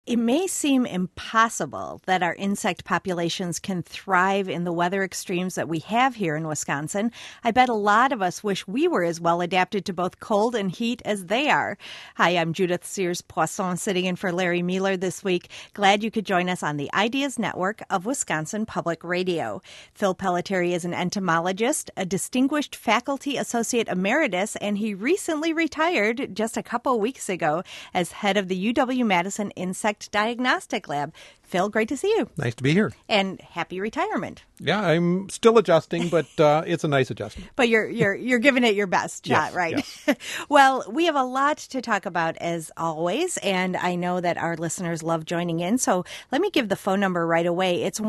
It may seem impossible that our insect populations can thrive in the weather extremes that we have here in Wisconsin. I bet a lot of us wish we were as well adapted to both cold and heat as they are. Hi, I'm Judith Sears-Poisson, sitting in for Larry Mueller this week. Glad you could join us on the Ideas Network of Wisconsin Public Radio. Phil Pelletieri is an entomologist, a distinguished faculty associate emeritus, and he recently retired just a couple weeks ago as head of the UW-Madison Insect Diagnostic Lab. Phil, great to see you. Nice to be here. And happy retirement. Yeah, I'm still adjusting, but it's a nice adjustment. But you're giving it your best shot, yes, right? Yes. Well, we have a lot to talk about as always, and I know that our listeners love joining in. So let me give the phone number right away. It's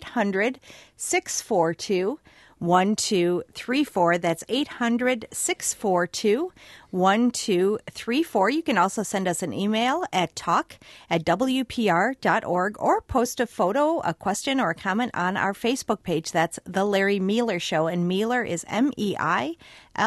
1-800-642-1234. That's 800-642-1234. You can also send us an email at talk@wpr.org or post a photo, a question, or a comment on our Facebook page. That's The Larry Mueller Show, and Mueller is Meiller.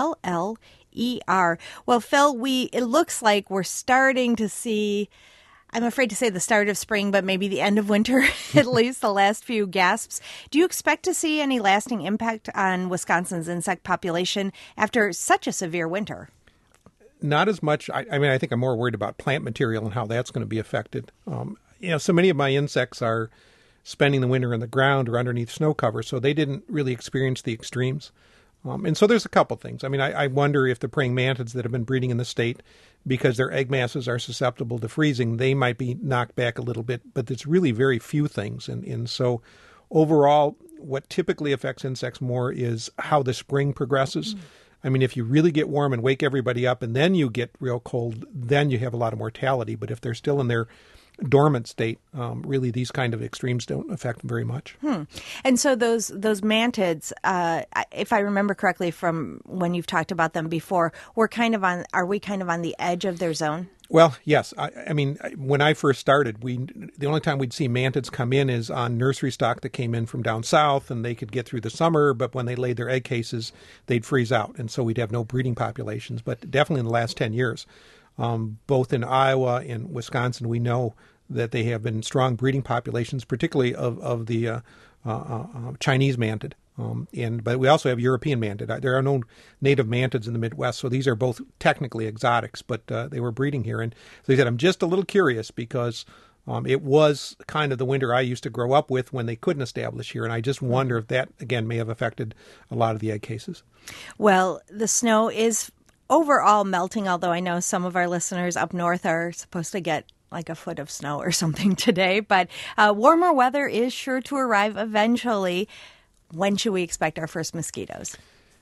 Well, Phil, it looks like we're starting to see, I'm afraid to say the start of spring, but maybe the end of winter, at least the last few gasps. Do you expect to see any lasting impact on Wisconsin's insect population after such a severe winter? Not as much. I mean, I think I'm more worried about plant material and how that's going to be affected. So many of my insects are spending the winter in the ground or underneath snow cover, so they didn't really experience the extremes. And so there's a couple things. I mean, I wonder if the praying mantids that have been breeding in the state, because their egg masses are susceptible to freezing, they might be knocked back a little bit, but it's really very few things. And so overall, what typically affects insects more is how the spring progresses. I mean, if you really get warm and wake everybody up and then you get real cold, then you have a lot of mortality. But if they're still in their dormant state, really these kind of extremes don't affect them very much. And so those mantids, if I remember correctly from when you've talked about them before, are we kind of on the edge of their zone? Well, yes. I mean, when I first started, the only time we'd see mantids come in is on nursery stock that came in from down south, and they could get through the summer, but when they laid their egg cases, they'd freeze out, and so we'd have no breeding populations. But definitely in the last 10 years, both in Iowa and Wisconsin, we know that they have been strong breeding populations, particularly of the Chinese mantid. But we also have European mantid. There are no native mantids in the Midwest, so these are both technically exotics, but they were breeding here. And so they said, I'm just a little curious because it was kind of the winter I used to grow up with when they couldn't establish here, and I just wonder if that, again, may have affected a lot of the egg cases. Well, the snow is overall melting, although I know some of our listeners up north are supposed to get like a foot of snow or something today. But warmer weather is sure to arrive eventually. When should we expect our first mosquitoes?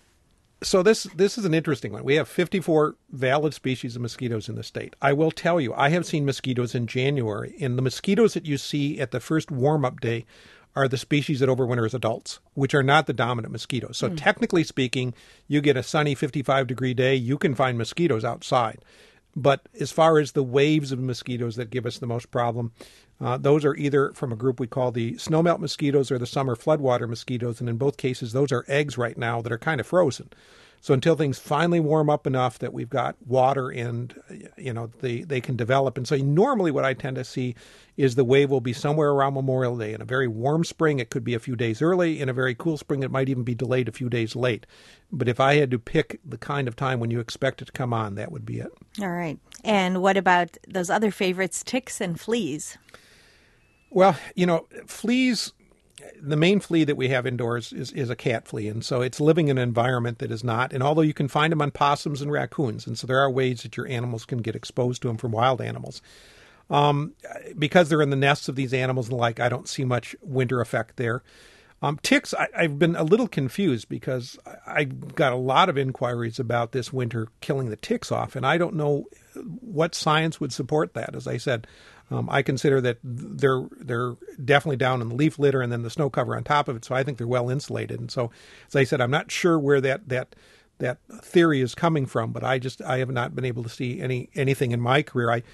So this is an interesting one. We have 54 valid species of mosquitoes in the state. I will tell you, I have seen mosquitoes in January, and the mosquitoes that you see at the first warm-up day are the species that overwinter as adults, which are not the dominant mosquitoes. So technically speaking, you get a sunny 55-degree day, you can find mosquitoes outside. But as far as the waves of mosquitoes that give us the most problem, those are either from a group we call the snowmelt mosquitoes or the summer floodwater mosquitoes. And in both cases, those are eggs right now that are kind of frozen. So until things finally warm up enough that we've got water and, they can develop. And so normally what I tend to see is the wave will be somewhere around Memorial Day. In a very warm spring, it could be a few days early. In a very cool spring, it might even be delayed a few days late. But if I had to pick the kind of time when you expect it to come on, that would be it. All right. And what about those other favorites, ticks and fleas? Well, fleas, the main flea that we have indoors is a cat flea. And so it's living in an environment that is not. And although you can find them on possums and raccoons, and so there are ways that your animals can get exposed to them from wild animals. Because they're in the nests of these animals and the like, I don't see much winter effect there. Ticks, I've been a little confused because I got a lot of inquiries about this winter killing the ticks off, and I don't know what science would support that. As I said, I consider that they're definitely down in the leaf litter and then the snow cover on top of it, so I think they're well insulated. And so, as I said, I'm not sure where that theory is coming from, but I have not been able to see anything in my career.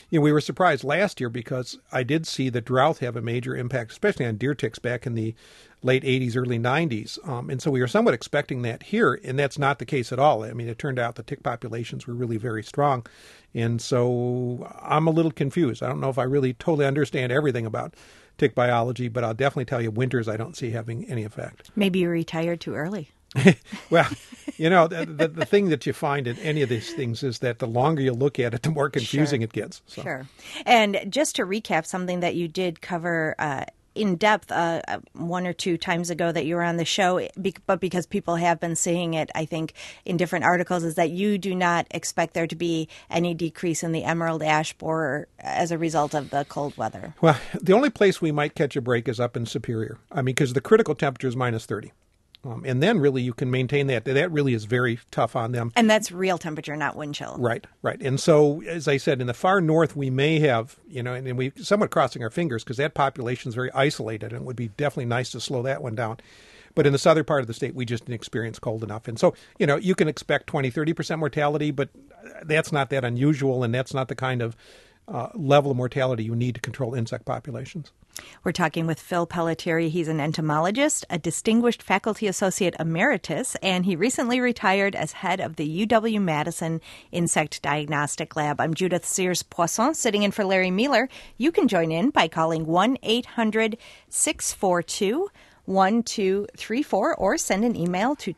we were surprised last year because I did see the drought have a major impact, especially on deer ticks back in the late 80s, early 90s. And so we were somewhat expecting that here, and that's not the case at all. I mean, it turned out the tick populations were really very strong. And so I'm a little confused. I don't know if I really totally understand everything about tick biology, but I'll definitely tell you winters I don't see having any effect. Maybe you retired too early. Well, the thing that you find in any of these things is that the longer you look at it, the more confusing it gets. So. Sure. And just to recap, something that you did cover in depth one or two times ago that you were on the show, but because people have been seeing it, I think, in different articles, is that you do not expect there to be any decrease in the emerald ash borer as a result of the cold weather. Well, the only place we might catch a break is up in Superior. I mean, because the critical temperature is minus 30. And then really you can maintain that. That really is very tough on them. And that's real temperature, not wind chill. Right. And so, as I said, in the far north, we may have, and we somewhat crossing our fingers because that population is very isolated and it would be definitely nice to slow that one down. But in the southern part of the state, we just didn't experience cold enough. And so, you can expect 20, 30% mortality, but that's not that unusual. And that's not the kind of level of mortality you need to control insect populations. We're talking with Phil Pelletieri. He's an entomologist, a distinguished faculty associate emeritus, and he recently retired as head of the UW-Madison Insect Diagnostic Lab. I'm Judith Sears-Poisson, sitting in for Larry Mueller. You can join in by calling 1-800-642-1234 or send an email to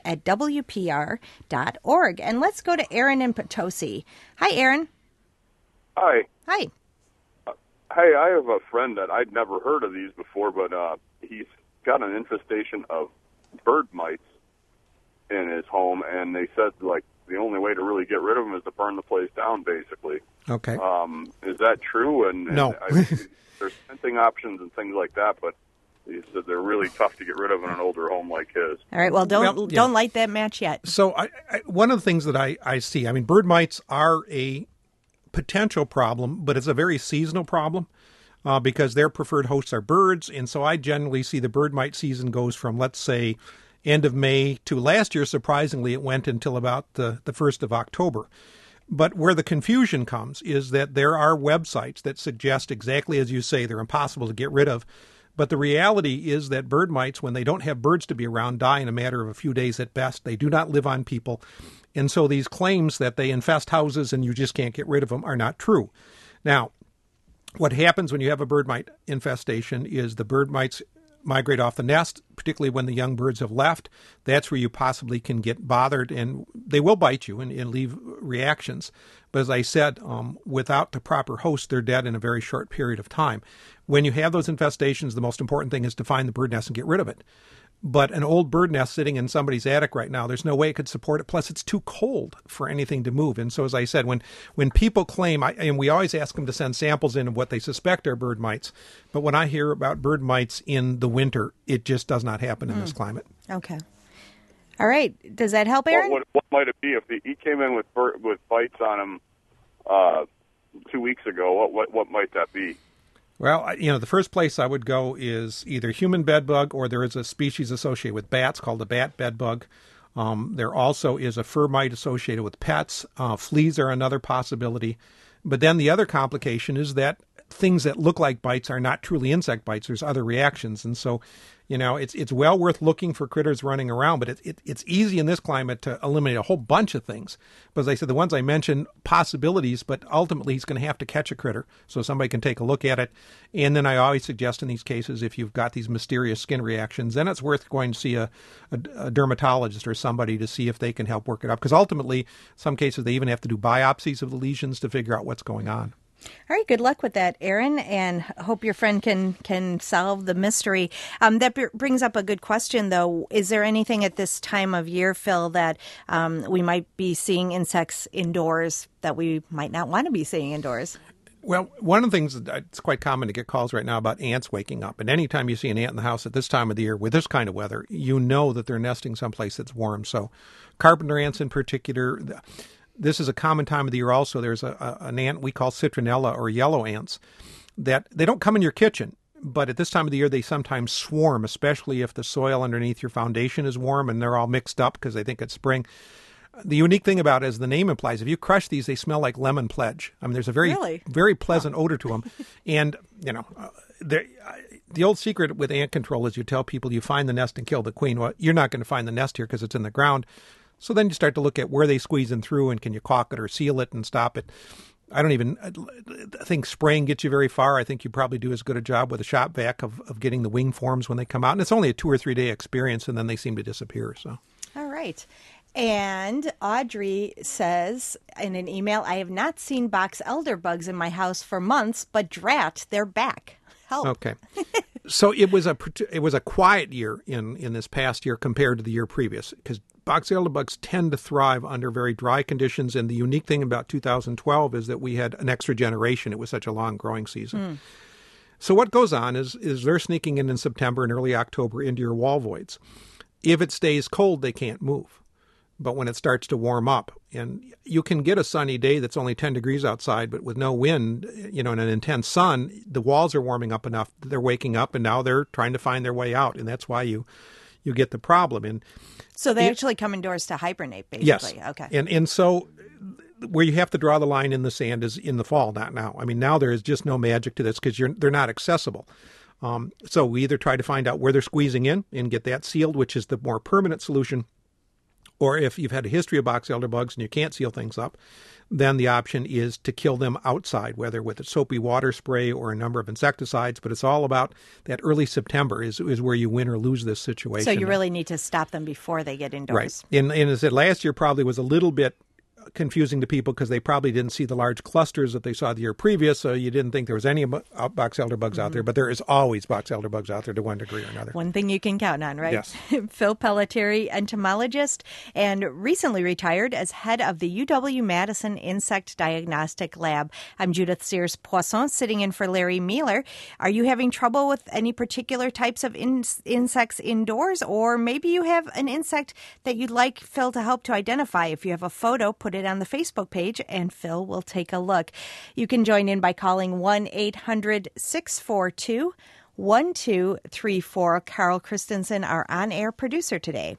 talk@wpr.org. And let's go to Aaron in Potosi. Hi, Aaron. Hi. Hi. Hey, I have a friend that I'd never heard of these before, but he's got an infestation of bird mites in his home, and they said, like, the only way to really get rid of them is to burn the place down, basically. Okay. Is that true? And no. There's fencing options and things like that, but he said they're really tough to get rid of in an older home like his. All right, well, don't light that match yet. So one of the things that I see, I mean, bird mites are a potential problem, but it's a very seasonal problem because their preferred hosts are birds. And so I generally see the bird mite season goes from, let's say, end of May to last year, surprisingly, it went until about the 1st of October. But where the confusion comes is that there are websites that suggest exactly as you say, they're impossible to get rid of. But the reality is that bird mites, when they don't have birds to be around, die in a matter of a few days at best. They do not live on people. And so these claims that they infest houses and you just can't get rid of them are not true. Now, what happens when you have a bird mite infestation is the bird mites migrate off the nest, particularly when the young birds have left. That's where you possibly can get bothered, and they will bite you and leave reactions. But as I said, without the proper host, they're dead in a very short period of time. When you have those infestations, the most important thing is to find the bird nest and get rid of it. But an old bird nest sitting in somebody's attic right now, there's no way it could support it. Plus, it's too cold for anything to move. And so, as I said, when people claim, and we always ask them to send samples in of what they suspect are bird mites, but when I hear about bird mites in the winter, it just does not happen in this climate. Okay. All right. Does that help, Aaron? What might it be if he came in with bites on him 2 weeks ago? What might that be? Well, the first place I would go is either human bedbug, or there is a species associated with bats called the bat bedbug. There also is a fur mite associated with pets. Fleas are another possibility. But then the other complication is that things that look like bites are not truly insect bites. There's other reactions. And so, it's well worth looking for critters running around, but it's easy in this climate to eliminate a whole bunch of things. But as I said, the ones I mentioned, possibilities, but ultimately he's going to have to catch a critter so somebody can take a look at it. And then I always suggest in these cases, if you've got these mysterious skin reactions, then it's worth going to see a dermatologist or somebody to see if they can help work it up. Because ultimately, some cases, they even have to do biopsies of the lesions to figure out what's going on. All right, good luck with that, Aaron, and hope your friend can solve the mystery. That brings up a good question, though. Is there anything at this time of year, Phil, that we might be seeing insects indoors that we might not want to be seeing indoors? Well, one of the things that it's quite common to get calls right now about ants waking up. And anytime you see an ant in the house at this time of the year with this kind of weather, you know that they're nesting someplace that's warm. So carpenter ants in particular. This is a common time of the year also. There's an ant we call citronella or yellow ants that they don't come in your kitchen, but at this time of the year they sometimes swarm, especially if the soil underneath your foundation is warm and they're all mixed up because they think it's spring. the unique thing about it, as the name implies, if you crush these, they smell like lemon pledge. I mean, there's a very pleasant odor to them. And, the old secret with ant control is you tell people you find the nest and kill the queen. Well, you're not going to find the nest here because it's in the ground. So then you start to look at where they squeeze in through and can you caulk it or seal it and stop it. I think spraying gets you very far. I think you probably do as good a job with a shop vac of getting the wing forms when they come out. And it's only a 2 or 3 day experience, and then they seem to disappear. So, all right. And Audrey says in an email, I have not seen box elder bugs in my house for months, but drat, they're back. Help. Okay. So it was a quiet year in this past year compared to the year previous, because box elder bugs tend to thrive under very dry conditions. And the unique thing about 2012 is that we had an extra generation. It was such a long growing season. So what goes on is they're sneaking in September and early October into your wall voids. If it stays cold, they can't move. But when it starts to warm up, and you can get a sunny day that's only 10 degrees outside, but with no wind, and an intense sun, the walls are warming up enough. They're waking up, and now they're trying to find their way out, and that's why you get the problem. And so they actually come indoors to hibernate, basically. Yes. Okay. And so where you have to draw the line in the sand is in the fall, not now. I mean, now there is just no magic to this because they're not accessible. So we either try to find out where they're squeezing in and get that sealed, which is the more permanent solution. Or if you've had a history of box elder bugs and you can't seal things up, then the option is to kill them outside, whether with a soapy water spray or a number of insecticides. But it's all about that early September is where you win or lose this situation. So you really need to stop them before they get indoors. Right. And as I said, last year probably was a little bit confusing to people because they probably didn't see the large clusters that they saw the year previous, so you didn't think there was any box elder bugs out there, but there is always box elder bugs out there to one degree or another. One thing you can count on, right? Yes. Phil Pelletieri, entomologist and recently retired as head of the UW-Madison Insect Diagnostic Lab. I'm Judith Sears-Poisson, sitting in for Larry Mueller. Are you having trouble with any particular types of insects indoors, or maybe you have an insect that you'd like Phil to help to identify? If you have a photo, put it on the Facebook page, and Phil will take a look. You can join in by calling 1-800-642-1234. Carl Christensen, our on-air producer today.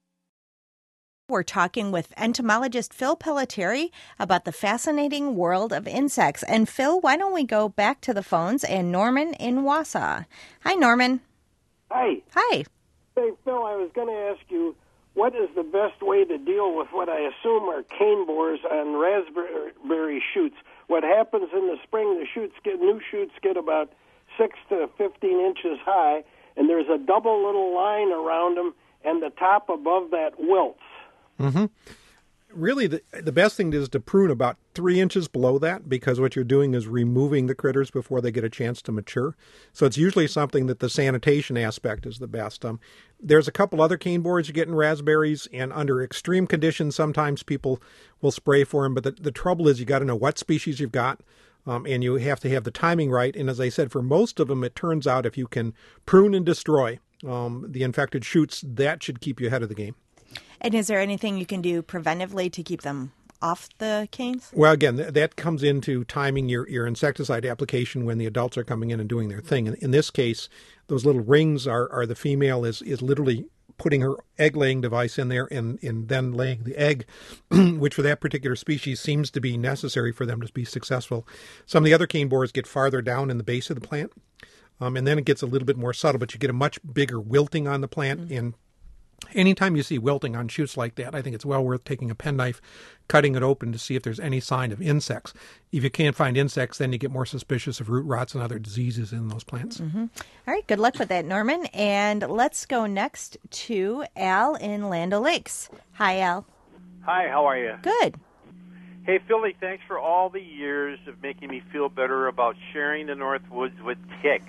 We're talking with entomologist Phil Pelletieri about the fascinating world of insects. And Phil, why don't we go back to the phones and Norman in Wausau. Hi, Norman. Hi. Hi. Hey, Phil, I was going to ask you, what is the best way to deal with what I assume are cane borers on raspberry shoots? What happens in the spring, the new shoots get about 6 to 15 inches high, and there's a double little line around them, and the top above that wilts. Mm-hmm. Really, the best thing is to prune about 3 inches below that, because what you're doing is removing the critters before they get a chance to mature. So it's usually something that the sanitation aspect is the best. There's a couple other cane borers you get in raspberries, and under extreme conditions, sometimes people will spray for them. But the trouble is you got to know what species you've got, and you have to have the timing right. And as I said, for most of them, it turns out if you can prune and destroy the infected shoots, that should keep you ahead of the game. And is there anything you can do preventively to keep them off the canes? Well, again, that comes into timing your insecticide application when the adults are coming in and doing their thing. In this case, those little rings are the female is literally putting her egg-laying device in there and then laying the egg, which for that particular species seems to be necessary for them to be successful. Some of the other cane borers get farther down in the base of the plant, and then it gets a little bit more subtle, but you get a much bigger wilting on the plant. And anytime you see wilting on shoots like that, I think it's well worth taking a penknife, cutting it open to see if there's any sign of insects. If you can't find insects, then you get more suspicious of root rots and other diseases in those plants. Mm-hmm. All right, good luck with that, Norman. And let's go next to Al in Land O'Lakes. Hi, Al. Hi, how are you? Good. Hey, Philly, thanks for all the years of making me feel better about sharing the North Woods with ticks.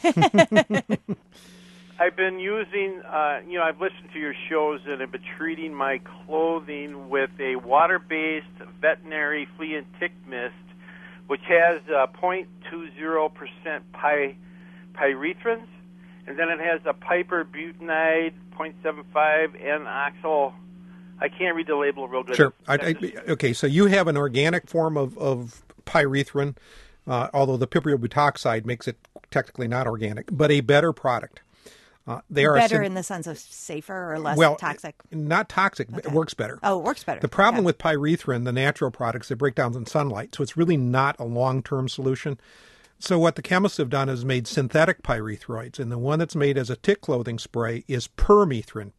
I've been using, I've listened to your shows and I've been treating my clothing with a water-based veterinary flea and tick mist, which has 0.20% pyrethrins, and then it has a piperbutanide, 0.75, and oxal. I can't read the label real good. Sure. Okay, so you have an organic form of pyrethrin, although the piperbutoxide makes it technically not organic, but a better product. They are better in the sense of safer or less toxic? Not toxic. Okay. It works better. Oh, it works better. The problem with pyrethrin, the natural products, they break down in sunlight, so it's really not a long-term solution. So what the chemists have done is made synthetic pyrethroids, and the one that's made as a tick clothing spray is permethrin,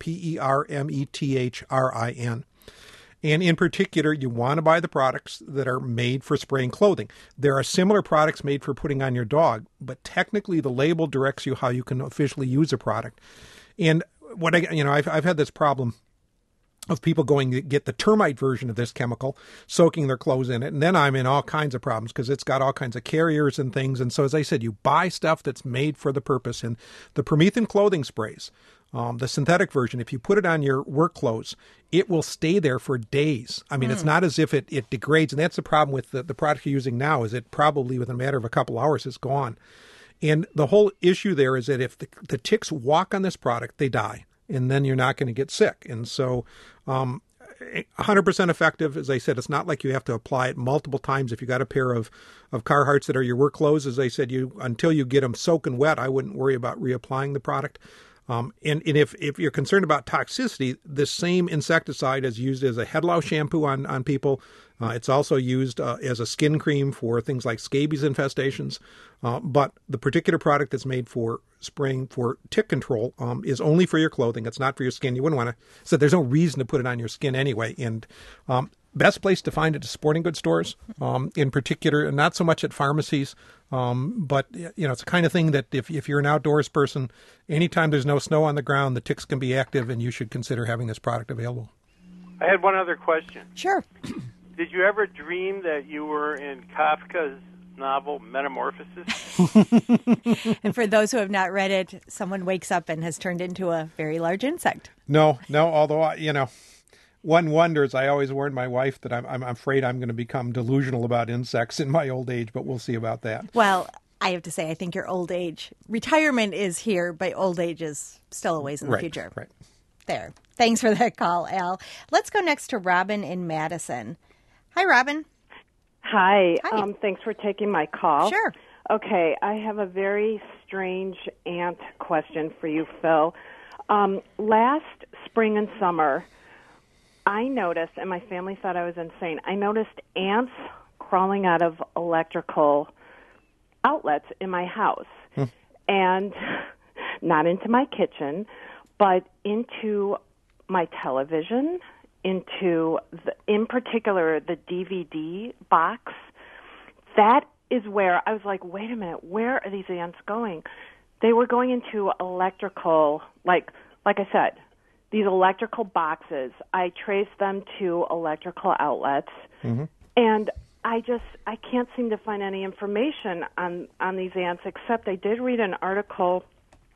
Permethrin. And in particular, you want to buy the products that are made for spraying clothing. There are similar products made for putting on your dog, but technically the label directs you how you can officially use a product. And I've had this problem of people going to get the termite version of this chemical, soaking their clothes in it, and then I'm in all kinds of problems because it's got all kinds of carriers and things. And so, as I said, you buy stuff that's made for the purpose. And the Permethrin clothing sprays, the synthetic version, if you put it on your work clothes, it will stay there for days. I mean, it's not as if it degrades. And that's the problem with the product you're using now, is it probably within a matter of a couple hours is gone. And the whole issue there is that if the ticks walk on this product, they die. And then you're not going to get sick. And so 100% effective. As I said, it's not like you have to apply it multiple times. If you got a pair of Carhartts that are your work clothes, as I said, until you get them soaking wet, I wouldn't worry about reapplying the product. And if you're concerned about toxicity, the same insecticide is used as a head louse shampoo on people. It's also used as a skin cream for things like scabies infestations. But the particular product that's made for spraying for tick control is only for your clothing. It's not for your skin. You wouldn't want to. So there's no reason to put it on your skin anyway. And best place to find it is sporting goods stores, in particular, not so much at pharmacies. But it's the kind of thing that if you're an outdoors person, anytime there's no snow on the ground, the ticks can be active, and you should consider having this product available. I had one other question. Sure. Did you ever dream that you were in Kafka's novel Metamorphosis? And for those who have not read it, someone wakes up and has turned into a very large insect. No, although, one wonders. I always warned my wife that I'm afraid I'm going to become delusional about insects in my old age, but we'll see about that. Well, I have to say, I think your old age, retirement is here, but old age is still a ways in the future. Right. There. Thanks for that call, Al. Let's go next to Robin in Madison. Hi, Robin. Hi. Thanks for taking my call. Sure. Okay, I have a very strange ant question for you, Phil. Last spring and summer, I noticed, and my family thought I was insane, I noticed ants crawling out of electrical outlets in my house. And not into my kitchen, but into my television, into, in particular, the DVD box. That is where I was like, wait a minute, where are these ants going? They were going into electrical, like I said, these electrical boxes. I traced them to electrical outlets, and I can't seem to find any information on these ants, except I did read an article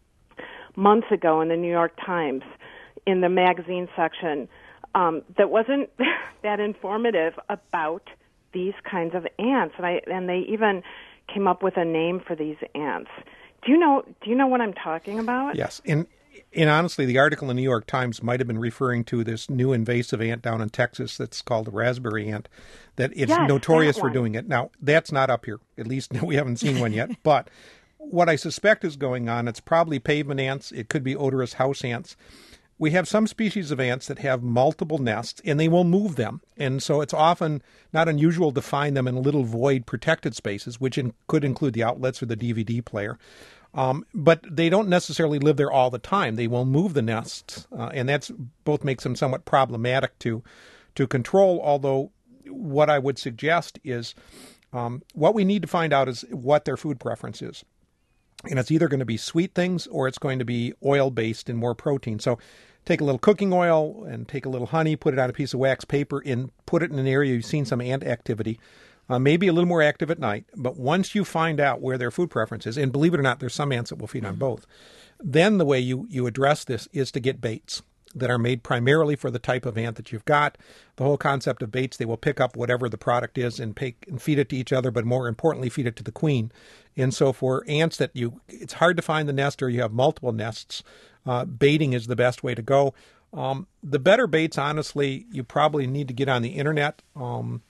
months ago in the New York Times in the magazine section that wasn't that informative about these kinds of ants, and they even came up with a name for these ants. Do you know what I'm talking about? Yes, and honestly, the article in the New York Times might have been referring to this new invasive ant down in Texas that's called the raspberry ant, that it's notorious for doing it. Now, that's not up here. At least we haven't seen one yet. But what I suspect is going on, it's probably pavement ants. It could be odorous house ants. We have some species of ants that have multiple nests, and they will move them. And so it's often not unusual to find them in little void protected spaces, which could include the outlets or the DVD player. But they don't necessarily live there all the time. They will move the nests, and that's both makes them somewhat problematic to control, although what I would suggest is what we need to find out is what their food preference is. And it's either going to be sweet things or it's going to be oil-based and more protein. So take a little cooking oil and take a little honey, put it on a piece of wax paper, and put it in an area you've seen some ant activity. Maybe a little more active at night, but once you find out where their food preference is, and believe it or not, there's some ants that will feed on both, then the way you address this is to get baits that are made primarily for the type of ant that you've got. The whole concept of baits, they will pick up whatever the product is and feed it to each other, but more importantly, feed it to the queen. And so for ants that it's hard to find the nest or you have multiple nests, baiting is the best way to go. The better baits, honestly, you probably need to get on the internet.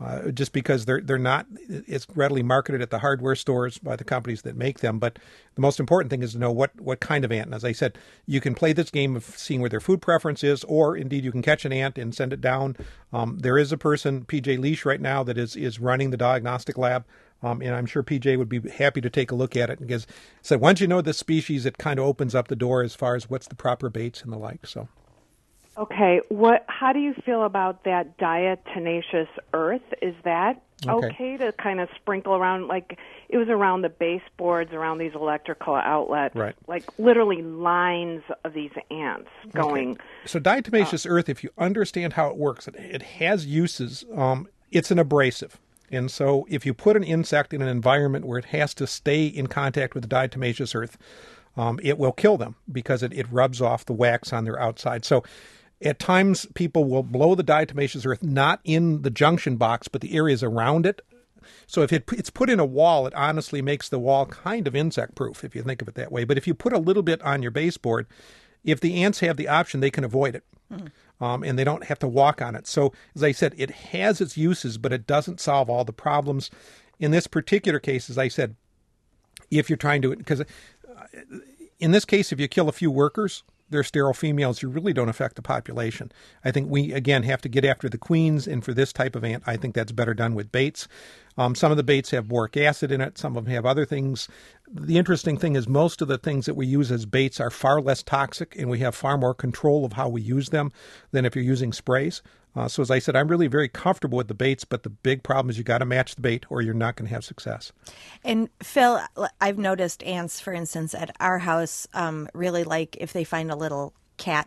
just because they're not, it's readily marketed at the hardware stores by the companies that make them. But the most important thing is to know what kind of ant. And as I said, you can play this game of seeing where their food preference is, or indeed you can catch an ant and send it down. There is a person, PJ Leash, right now that is running the diagnostic lab. And I'm sure PJ would be happy to take a look at it, because so once you know the species, it kind of opens up the door as far as what's the proper baits and the like. So, okay, how do you feel about that diatomaceous earth? Is that okay to kind of sprinkle around, like it was around the baseboards, around these electrical outlets, right? Like literally lines of these ants going. Okay. So diatomaceous earth, if you understand how it works, it has uses. It's an abrasive. And so if you put an insect in an environment where it has to stay in contact with the diatomaceous earth, it will kill them because it rubs off the wax on their outside. So at times people will blow the diatomaceous earth not in the junction box, but the areas around it. So if it's put in a wall, it honestly makes the wall kind of insect-proof, if you think of it that way. But if you put a little bit on your baseboard, if the ants have the option, they can avoid it. And they don't have to walk on it. So, as I said, it has its uses, but it doesn't solve all the problems. In this particular case, as I said, if you're trying to, because in this case, if you kill a few workers, they're sterile females, you really don't affect the population. I think we, again, have to get after the queens, and for this type of ant, I think that's better done with baits. Some of the baits have boric acid in it. Some of them have other things. The interesting thing is most of the things that we use as baits are far less toxic, and we have far more control of how we use them than if you're using sprays. So as I said, I'm really very comfortable with the baits, but the big problem is you got to match the bait or you're not going to have success. And Phil, I've noticed ants, for instance, at our house really like if they find a little cat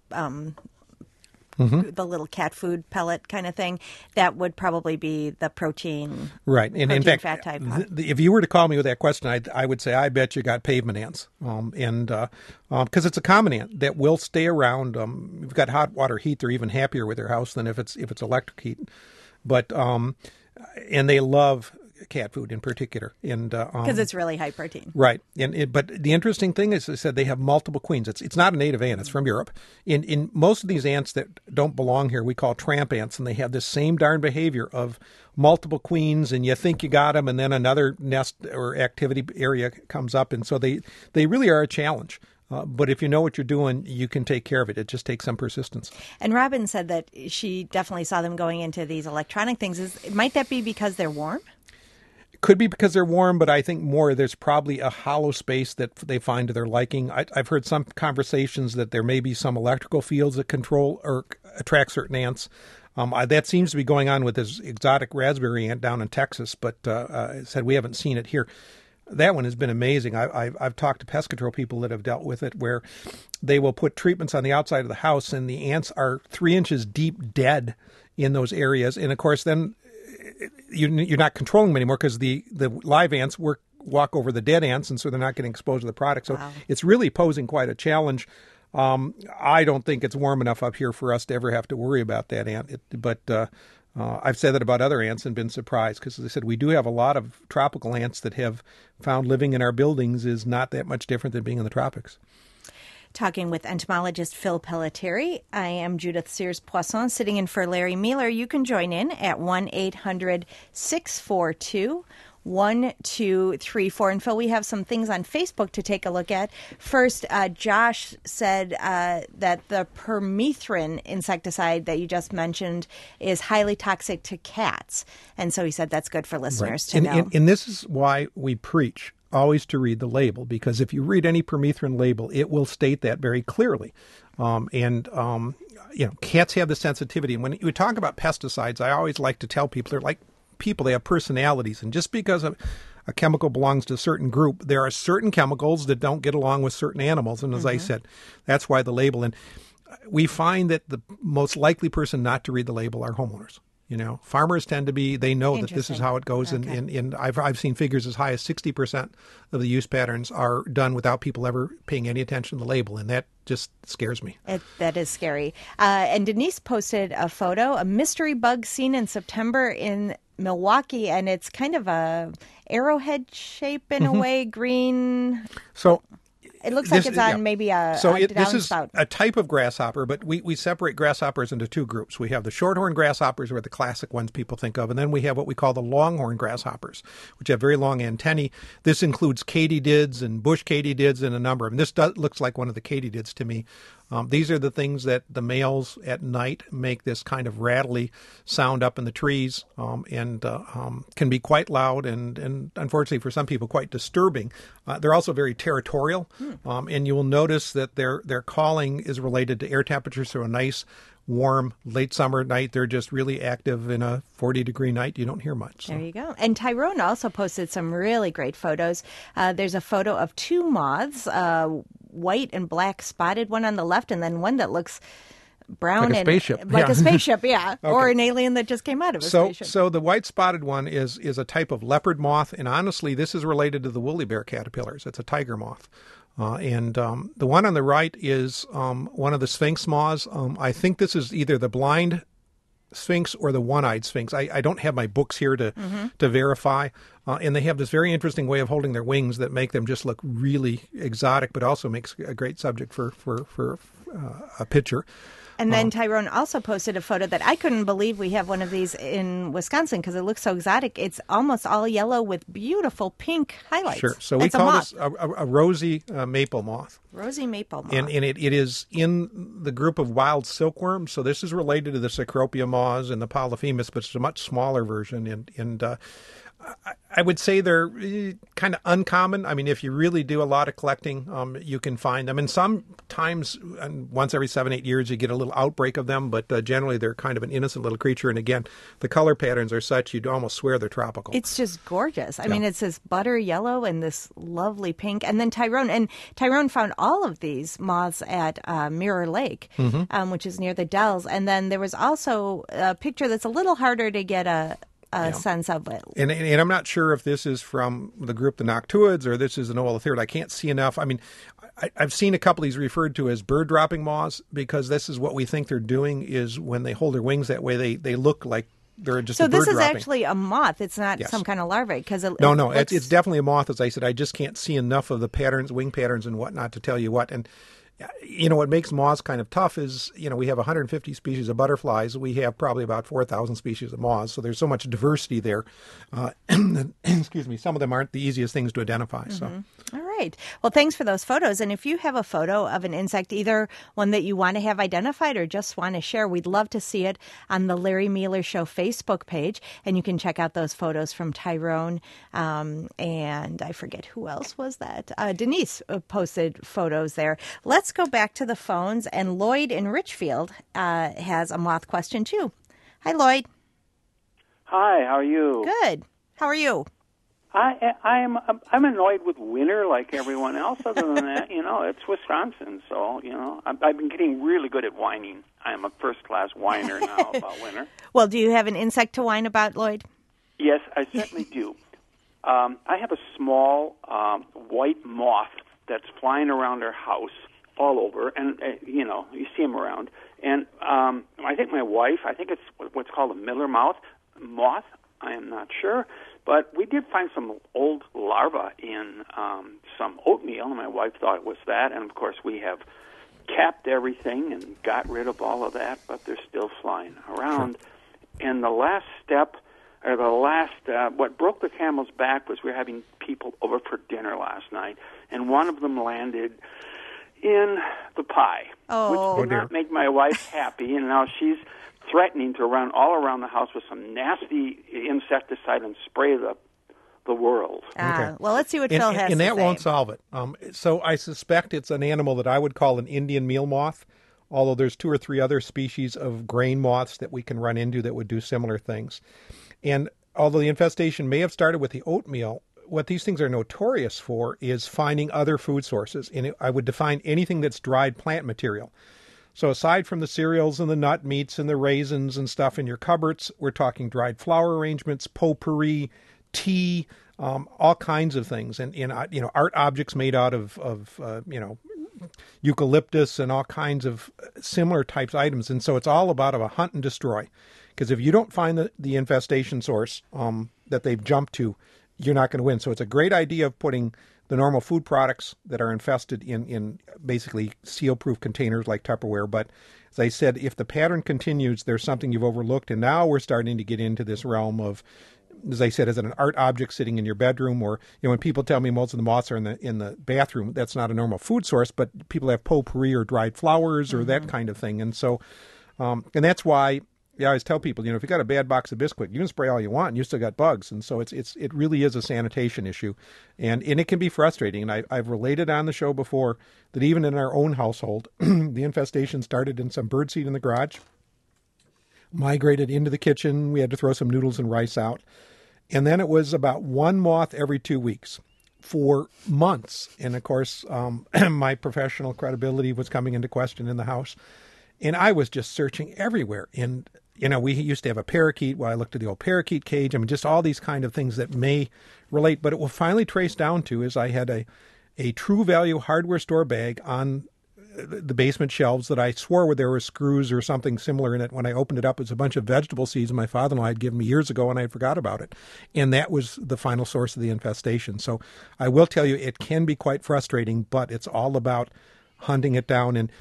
the little cat food pellet kind of thing, that would probably be the protein. Right. And in fact, fat type. If you were to call me with that question, I would say, I bet you got pavement ants. Because it's a common ant that will stay around. We've got hot water heat. They're even happier with their house than if it's electric heat. But, and they love cat food in particular, and because it's really high protein, right? But the interesting thing is, I said they have multiple queens. It's not a native ant; it's from Europe. In most of these ants that don't belong here, we call tramp ants, and they have this same darn behavior of multiple queens, and you think you got them, and then another nest or activity area comes up, and so they really are a challenge. But if you know what you're doing, you can take care of it. It just takes some persistence. And Robin said that she definitely saw them going into these electronic things. Might that be because they're warm? It could be because they're warm, but I think more there's probably a hollow space that they find to their liking. I've heard some conversations that there may be some electrical fields that control or attract certain ants. That seems to be going on with this exotic raspberry ant down in Texas, but I said we haven't seen it here. That one has been amazing. I've talked to pest control people that have dealt with it, where they will put treatments on the outside of the house, and the ants are 3 inches deep dead in those areas. And, of course, then you're not controlling them anymore because the live ants walk over the dead ants, and so they're not getting exposed to the product. So wow. It's really posing quite a challenge. I don't think it's warm enough up here for us to ever have to worry about that ant. But I've said that about other ants and been surprised because, as I said, we do have a lot of tropical ants that have found living in our buildings is not that much different than being in the tropics. Talking with entomologist Phil Pelletieri. I am Judith Sears-Poisson, sitting in for Larry Mueller. You can join in at 1-800-642-1234. And Phil, we have some things on Facebook to take a look at. First, Josh said that the permethrin insecticide that you just mentioned is highly toxic to cats. And so he said that's good for listeners to know. And this is why we preach always to read the label, because if you read any permethrin label, it will state that very clearly. Cats have the sensitivity. And when we talk about pesticides, I always like to tell people they're like people, they have personalities. And just because a chemical belongs to a certain group, there are certain chemicals that don't get along with certain animals. And as I said, that's why the label. And we find that the most likely person not to read the label are homeowners. You know, farmers tend to be, they know that this is how it goes. Okay. And I've seen figures as high as 60% of the use patterns are done without people ever paying any attention to the label. And that just scares me. That is scary. And Denise posted a photo, a mystery bug seen in September in Milwaukee. And it's kind of a arrowhead shape in a way, green. So It looks like it's on maybe a this is downspout. a type of grasshopper, but we separate grasshoppers into two groups. We have the shorthorn grasshoppers, who are the classic ones people think of, and then we have what we call the longhorn grasshoppers, which have very long antennae. This includes katydids and bush katydids and a number of them. This looks like one of the katydids to me. These are the things that the males at night make this kind of rattly sound up in the trees, and can be quite loud and unfortunately for some people quite disturbing. They're also very territorial, and you will notice that their calling is related to air temperature. So a nice warm late summer night, they're just really active. In a 40-degree night, you don't hear much. So. There you go. And Tyrone also posted some really great photos. There's a photo of two moths, white and black spotted, one on the left and then one that looks brown like a spaceship. Like yeah. a spaceship, yeah. Okay. Or an alien that just came out of a spaceship. So the white spotted one is a type of leopard moth, and honestly, this is related to the woolly bear caterpillars. It's a tiger moth. And the one on the right is one of the sphinx moths. I think this is either the blind sphinx or the one-eyed sphinx. I don't have my books here to verify. And they have this very interesting way of holding their wings that make them just look really exotic, but also makes a great subject for a picture. And then Tyrone also posted a photo that I couldn't believe we have one of these in Wisconsin because it looks so exotic. It's almost all yellow with beautiful pink highlights. Sure. So we call this a rosy maple moth. Rosy maple moth. And it is in the group of wild silkworms. So this is related to the Cecropia moths and the Polyphemus, but it's a much smaller version. And I would say they're kind of uncommon. I mean, if you really do a lot of collecting, you can find them. And sometimes, once every 7-8 years, you get a little outbreak of them. But generally, they're kind of an innocent little creature. And again, the color patterns are such you'd almost swear they're tropical. It's just gorgeous. I mean, it's this butter yellow and this lovely pink. And then Tyrone found all of these moths at Mirror Lake, which is near the Dells. And then there was also a picture that's a little harder to get a sense of it. And I'm not sure if this is from the group the Noctuids or this is an Oolithrid. I can't see enough. I mean, I've seen a couple of these referred to as bird dropping moths because this is what we think they're doing is when they hold their wings that way, they look like they're just a bird dropping. So this is actually a moth. It's not some kind of larvae. No, it's definitely a moth. As I said, I just can't see enough of the patterns, wing patterns and whatnot to tell you what. And what makes moths kind of tough is, we have 150 species of butterflies. We have probably about 4,000 species of moths. So there's so much diversity there. Excuse me. Some of them aren't the easiest things to identify. So. All right. Well, thanks for those photos. And if you have a photo of an insect, either one that you want to have identified or just want to share, we'd love to see it on the Larry Mueller Show Facebook page. And you can check out those photos from Tyrone. And I forget who else was that. Denise posted photos there. Let's go back to the phones. And Lloyd in Richfield has a moth question, too. Hi, Lloyd. Hi, how are you? Good. How are you? I'm annoyed with winter like everyone else. Other than that, it's Wisconsin, so I've been getting really good at whining. I am a first-class whiner now about winter. Well, do you have an insect to whine about, Lloyd? Yes, I certainly do. I have a small white moth that's flying around our house all over, and you see them around. And I think my wife, it's what's called a Miller moth. I am not sure. But we did find some old larvae in some oatmeal, and my wife thought it was that. And, of course, we have capped everything and got rid of all of that, but they're still flying around. Sure. And the last step, or what broke the camel's back was we were having people over for dinner last night, and one of them landed in the pie, which did not make my wife happy, and now she's threatening to run all around the house with some nasty insecticide and spray the world. Okay. Well, let's see what Phil has to say. And that won't solve it. So I suspect it's an animal that I would call an Indian meal moth, although there's 2 or 3 other species of grain moths that we can run into that would do similar things. And although the infestation may have started with the oatmeal, what these things are notorious for is finding other food sources. And I would define anything that's dried plant material. So aside from the cereals and the nut meats and the raisins and stuff in your cupboards, we're talking dried flower arrangements, potpourri, tea, all kinds of things, and art objects made out of eucalyptus and all kinds of similar types of items. And so it's all about a hunt and destroy, because if you don't find the infestation source that they've jumped to, you're not going to win. So it's a great idea of putting the normal food products that are infested in basically seal-proof containers like Tupperware. But as I said, if the pattern continues, there's something you've overlooked. And now we're starting to get into this realm of, as I said, is it an art object sitting in your bedroom? Or, when people tell me most of the moths are in the bathroom, that's not a normal food source, but people have potpourri or dried flowers or that kind of thing. And so, and that's why I always tell people, if you got a bad box of Bisquick, you can spray all you want and you still got bugs. And so it really is a sanitation issue. And it can be frustrating. And I've related on the show before that even in our own household, the infestation started in some birdseed in the garage, migrated into the kitchen. We had to throw some noodles and rice out. And then it was about one moth every 2 weeks for months. And of course, my professional credibility was coming into question in the house. And I was just searching everywhere. And, we used to have a parakeet. Well, I looked at the old parakeet cage. I mean, just all these kind of things that may relate. But it will finally trace down to is I had a True Value hardware store bag on the basement shelves that I swore there were screws or something similar in it. When I opened it up, it was a bunch of vegetable seeds my father-in-law had given me years ago, and I forgot about it. And that was the final source of the infestation. So I will tell you, it can be quite frustrating, but it's all about hunting it down. And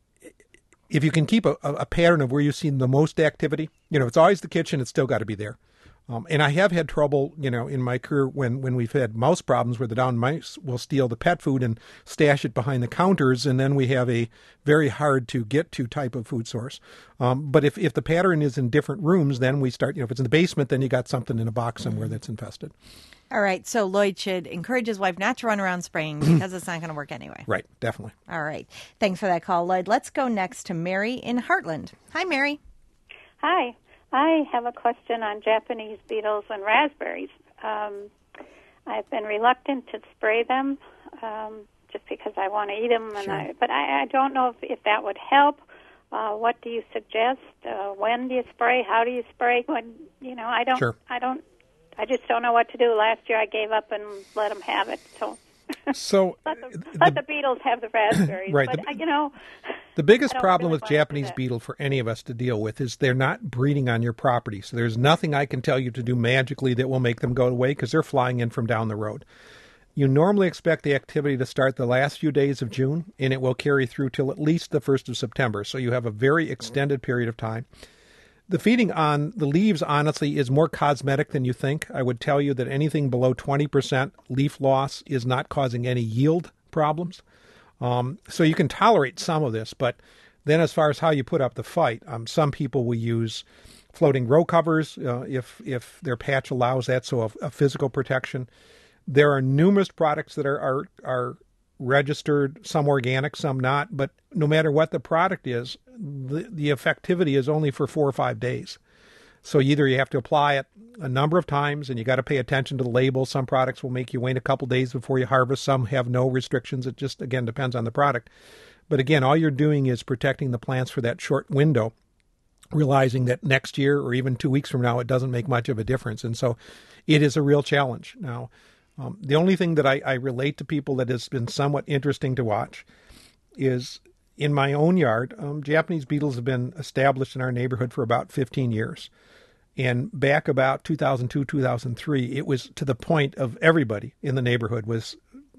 if you can keep a pattern of where you've seen the most activity, it's always the kitchen, it's still got to be there. And I have had trouble, in my career when we've had mouse problems where the down mice will steal the pet food and stash it behind the counters, and then we have a very hard to get to type of food source. But if the pattern is in different rooms, then we start, if it's in the basement, then you got something in a box somewhere that's infested. All right, so Lloyd should encourage his wife not to run around spraying because it's not going to work anyway. Right, definitely. All right. Thanks for that call, Lloyd. Let's go next to Mary in Heartland. Hi, Mary. Hi. I have a question on Japanese beetles and raspberries. I've been reluctant to spray them just because I want to eat them, and but I don't know if that would help. What do you suggest? When do you spray? How do you spray? When I just don't know what to do. Last year I gave up and let them have it. So let the beetles have the raspberries. Right. But, the biggest problem with Japanese beetle for any of us to deal with is they're not breeding on your property. So there's nothing I can tell you to do magically that will make them go away because they're flying in from down the road. You normally expect the activity to start the last few days of June, and it will carry through till at least the 1st of September. So you have a very extended period of time. The feeding on the leaves, honestly, is more cosmetic than you think. I would tell you that anything below 20% leaf loss is not causing any yield problems. So you can tolerate some of this, but then as far as how you put up the fight, some people will use floating row covers if their patch allows that, so a physical protection. There are numerous products that are registered, some organic, some not, but no matter what the product is, the effectivity is only for 4 or 5 days. So either you have to apply it a number of times and you got to pay attention to the label. Some products will make you wait a couple days before you harvest. Some have no restrictions. It just, again, depends on the product. But again, all you're doing is protecting the plants for that short window, realizing that next year or even 2 weeks from now, it doesn't make much of a difference. And so it is a real challenge. Now, the only thing that I relate to people that has been somewhat interesting to watch is in my own yard, Japanese beetles have been established in our neighborhood for about 15 years. And back about 2002, 2003, it was to the point of everybody in the neighborhood was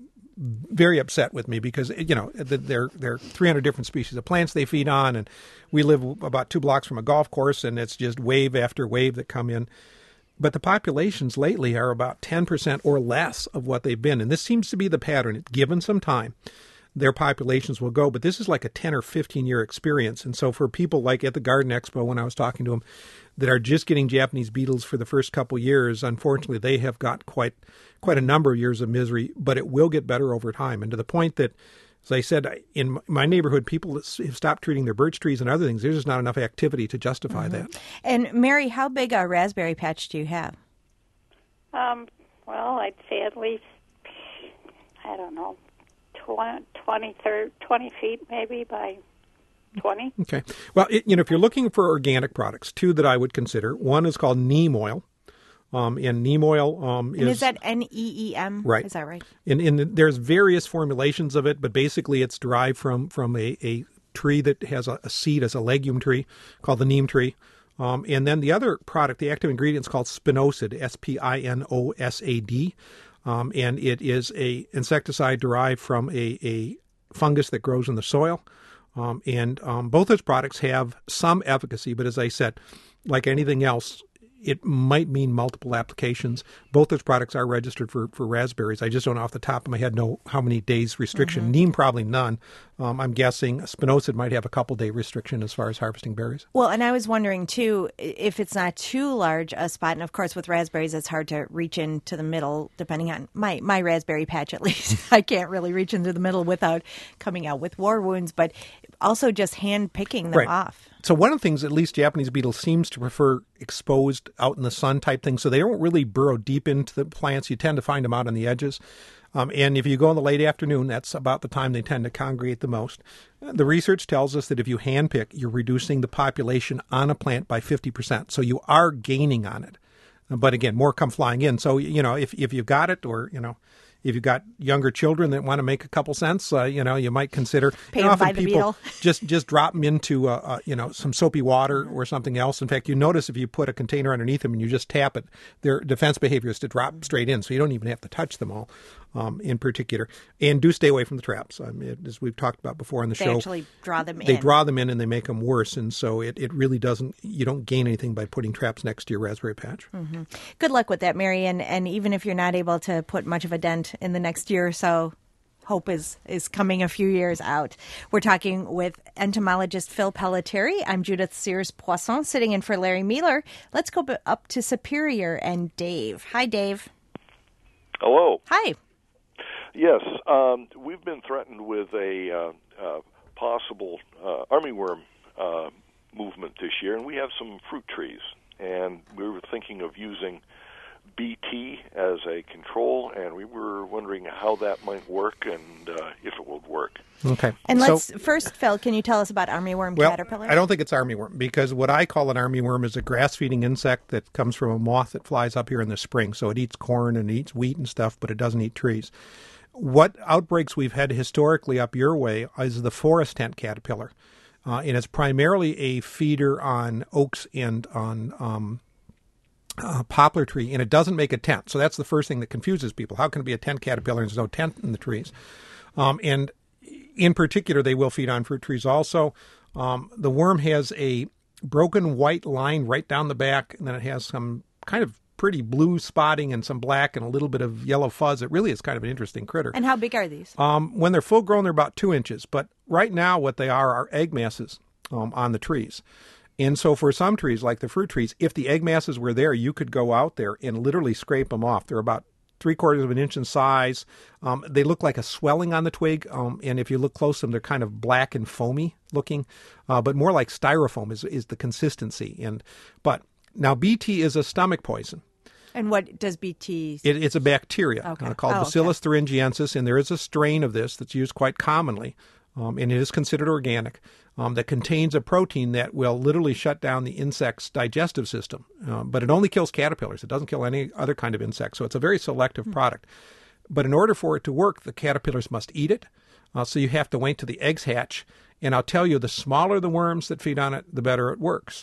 very upset with me because, there are 300 different species of plants they feed on. And we live about 2 blocks from a golf course, and it's just wave after wave that come in. But the populations lately are about 10% or less of what they've been. And this seems to be the pattern. Given some time, their populations will go. But this is like a 10 or 15-year experience. And so for people like at the Garden Expo, when I was talking to them, that are just getting Japanese beetles for the first couple years, unfortunately, they have got quite a number of years of misery. But it will get better over time. And to the point that, as I said, in my neighborhood, people have stopped treating their birch trees and other things. There's just not enough activity to justify that. And Mary, how big a raspberry patch do you have? Well, I'd say at least, 20 feet maybe by 20. Okay. Well, if you're looking for organic products, 2 that I would consider. One is called neem oil. And neem oil is that NEEM? Right. Is that right? And there's various formulations of it, but basically it's derived from a tree that has a seed as a legume tree called the neem tree. And then the other product, the active ingredient, is called spinosad, SPINOSAD. and it is a insecticide derived from a fungus that grows in the soil. And both those products have some efficacy, but as I said, like anything else, it might mean multiple applications. Both those products are registered for raspberries. I just don't off the top of my head know how many days restriction. Neem probably none. I'm guessing spinosad might have a couple-day restriction as far as harvesting berries. Well, and I was wondering, too, if it's not too large a spot, and of course with raspberries it's hard to reach into the middle, depending on my raspberry patch at least. I can't really reach into the middle without coming out with war wounds, but also just hand-picking them off. So one of the things, at least Japanese beetle seems to prefer exposed out in the sun type thing. So they don't really burrow deep into the plants. You tend to find them out on the edges. And if you go in the late afternoon, that's about the time they tend to congregate the most. The research tells us that if you handpick, you're reducing the population on a plant by 50%. So you are gaining on it. But again, more come flying in. So, if you've got it, or, if you've got younger children that want to make a couple cents, you might consider. Pay them by the beetle. just drop them into some soapy water or something else. In fact, you notice if you put a container underneath them and you just tap it, their defense behavior is to drop straight in, so you don't even have to touch them all. In particular, and do stay away from the traps. As we've talked about before on the show, they actually draw them in. They draw them in and they make them worse, and so it really doesn't. You don't gain anything by putting traps next to your raspberry patch. Mm-hmm. Good luck with that, Mary. And even if you're not able to put much of a dent in the next year or so, hope is coming a few years out. We're talking with entomologist Phil Pelletieri. I'm Judith Sears-Poisson, sitting in for Larry Mueller. Let's go up to Superior and Dave. Hi, Dave. Hello. Hi. Yes, we've been threatened with a possible armyworm movement this year, and we have some fruit trees, and we were thinking of using BT as a control, and we were wondering how that might work and if it would work. Okay. And let's first, Phil, can you tell us about armyworm caterpillar? I don't think it's armyworm, because what I call an armyworm is a grass-feeding insect that comes from a moth that flies up here in the spring. So it eats corn and it eats wheat and stuff, but it doesn't eat trees. What outbreaks we've had historically up your way is the forest tent caterpillar. And it's primarily a feeder on oaks and on poplar tree, and it doesn't make a tent. So that's the first thing that confuses people. How can it be a tent caterpillar and there's no tent in the trees? And in particular, they will feed on fruit trees also. The worm has a broken white line right down the back, and then it has some kind of pretty blue spotting and some black and a little bit of yellow fuzz. It really is kind of an interesting critter. And how big are these? When they're full grown, they're about 2 inches. But right now what they are egg masses on the trees. And so for some trees, like the fruit trees, if the egg masses were there, you could go out there and literally scrape them off. They're about 3/4 of an inch in size. They look like a swelling on the twig. And if you look close to them, they're kind of black and foamy looking, but more like styrofoam is the consistency. But now BT is a stomach poison. And what does BT? It's a bacteria called Bacillus thuringiensis, and there is a strain of this that's used quite commonly, and it is considered organic, that contains a protein that will literally shut down the insect's digestive system. But it only kills caterpillars. It doesn't kill any other kind of insect, so it's a very selective product. But in order for it to work, the caterpillars must eat it, so you have to wait till the eggs hatch. And I'll tell you, the smaller the worms that feed on it, the better it works.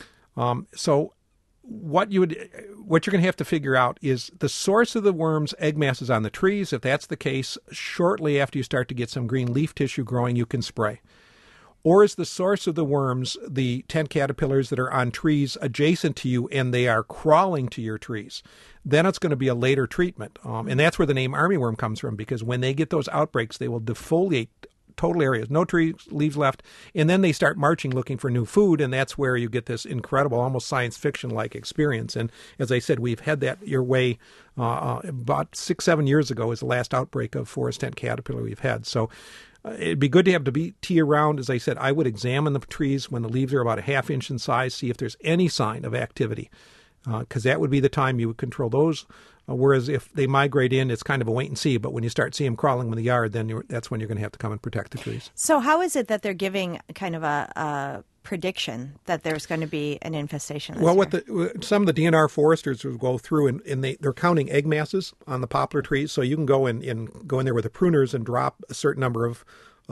So what you're going to have to figure out is the source of the worm's egg masses on the trees. If that's the case, shortly after you start to get some green leaf tissue growing, you can spray. Or is the source of the worms the tent caterpillars that are on trees adjacent to you and they are crawling to your trees? Then it's going to be a later treatment. And that's where the name armyworm comes from, because when they get those outbreaks, they will defoliate total areas, no tree leaves left, and then they start marching looking for new food, and that's where you get this incredible, almost science fiction-like experience. And as I said, we've had that your way about 6-7 years ago is the last outbreak of forest tent caterpillar we've had. So it'd be good to have the BT around. As I said, I would examine the trees when the leaves are about a 1/2 inch in size, see if there's any sign of activity, because that would be the time you would control those. Whereas if they migrate in, it's kind of a wait and see. But when you start seeing them crawling in the yard, then that's when you're going to have to come and protect the trees. So how is it that they're giving kind of a prediction that there's going to be an infestation this year? Some of the DNR foresters will go through and they're counting egg masses on the poplar trees. So you can go in there with the pruners and drop a certain number of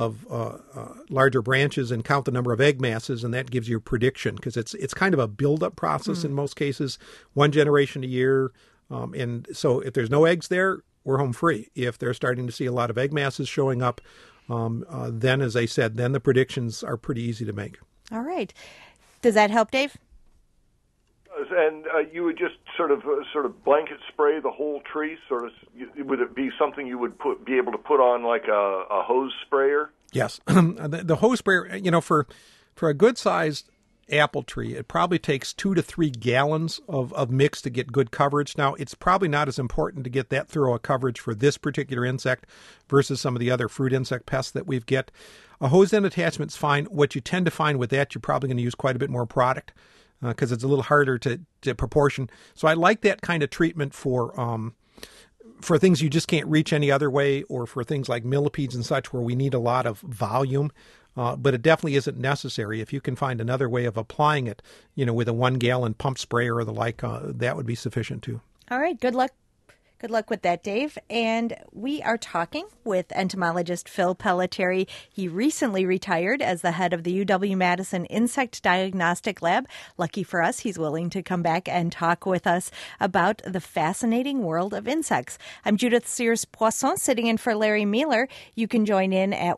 larger branches and count the number of egg masses, and that gives you a prediction, because it's kind of a build-up process in most cases, one generation a year. And so if there's no eggs there, we're home free. If they're starting to see a lot of egg masses showing up, then, as I said, then the predictions are pretty easy to make. All right. Does that help, Dave? And you would just sort of blanket spray the whole tree. Would it be something you would be able to put on like a hose sprayer? Yes, the hose sprayer. For a good sized apple tree, it probably takes 2 to 3 gallons of mix to get good coverage. Now, it's probably not as important to get that thorough a coverage for this particular insect versus some of the other fruit insect pests that we get. A hose end attachment's fine. What you tend to find with that, you're probably going to use quite a bit more product because it's a little harder to proportion. So I like that kind of treatment for things you just can't reach any other way, or for things like millipedes and such where we need a lot of volume. But it definitely isn't necessary. If you can find another way of applying it, with a 1 gallon pump sprayer or the like, that would be sufficient too. All right. Good luck. Good luck with that, Dave. And we are talking with entomologist Phil Pelletieri. He recently retired as the head of the UW-Madison Insect Diagnostic Lab. Lucky for us, he's willing to come back and talk with us about the fascinating world of insects. I'm Judith Sears-Poisson, sitting in for Larry Mueller. You can join in at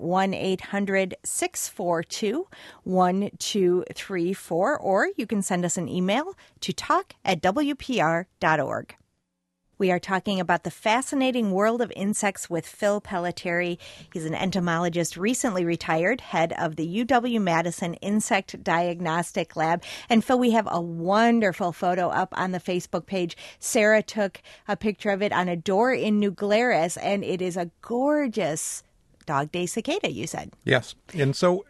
1-800-642-1234, or you can send us an email to talk@wpr.org. We are talking about the fascinating world of insects with Phil Pelletieri. He's an entomologist, recently retired, head of the UW-Madison Insect Diagnostic Lab. And Phil, we have a wonderful photo up on the Facebook page. Sarah took a picture of it on a door in New Glarus, and it is a gorgeous Dog Day cicada, you said. Yes. And so,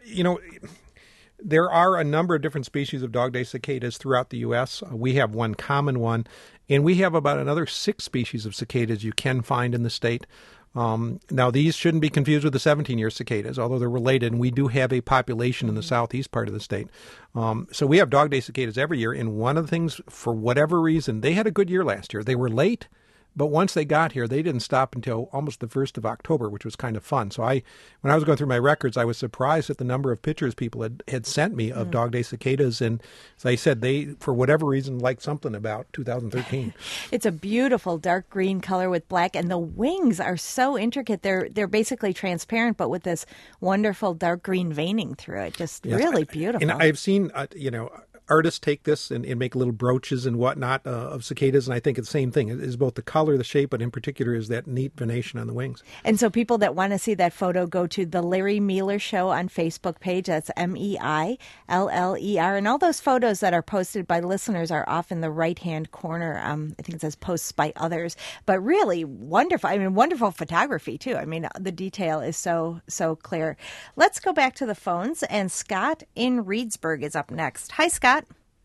there are a number of different species of Dog Day cicadas throughout the U.S. We have one common one, and we have about another 6 species of cicadas you can find in the state. Now, these shouldn't be confused with the 17-year cicadas, although they're related, and we do have a population in the southeast part of the state. So we have Dog Day cicadas every year, and one of the things, for whatever reason, they had a good year last year. They were late, but once they got here, they didn't stop until almost the 1st of October, which was kind of fun. So when I was going through my records, I was surprised at the number of pictures people had sent me of Dog Day cicadas. And as I said, they, for whatever reason, liked something about 2013. It's a beautiful dark green color with black, and the wings are so intricate. They're basically transparent, but with this wonderful dark green veining through it. Just really beautiful. And I've seen, artists take this and make little brooches and whatnot of cicadas, and I think it's the same thing. It is both the color, the shape, but in particular is that neat venation on the wings. And so people that want to see that photo, go to the Larry Mueller Show on Facebook page. That's MEILLER. And all those photos that are posted by listeners are off in the right-hand corner. I think it says posts by others. But really wonderful. Wonderful photography, too. The detail is so clear. Let's go back to the phones, and Scott in Reedsburg is up next. Hi, Scott.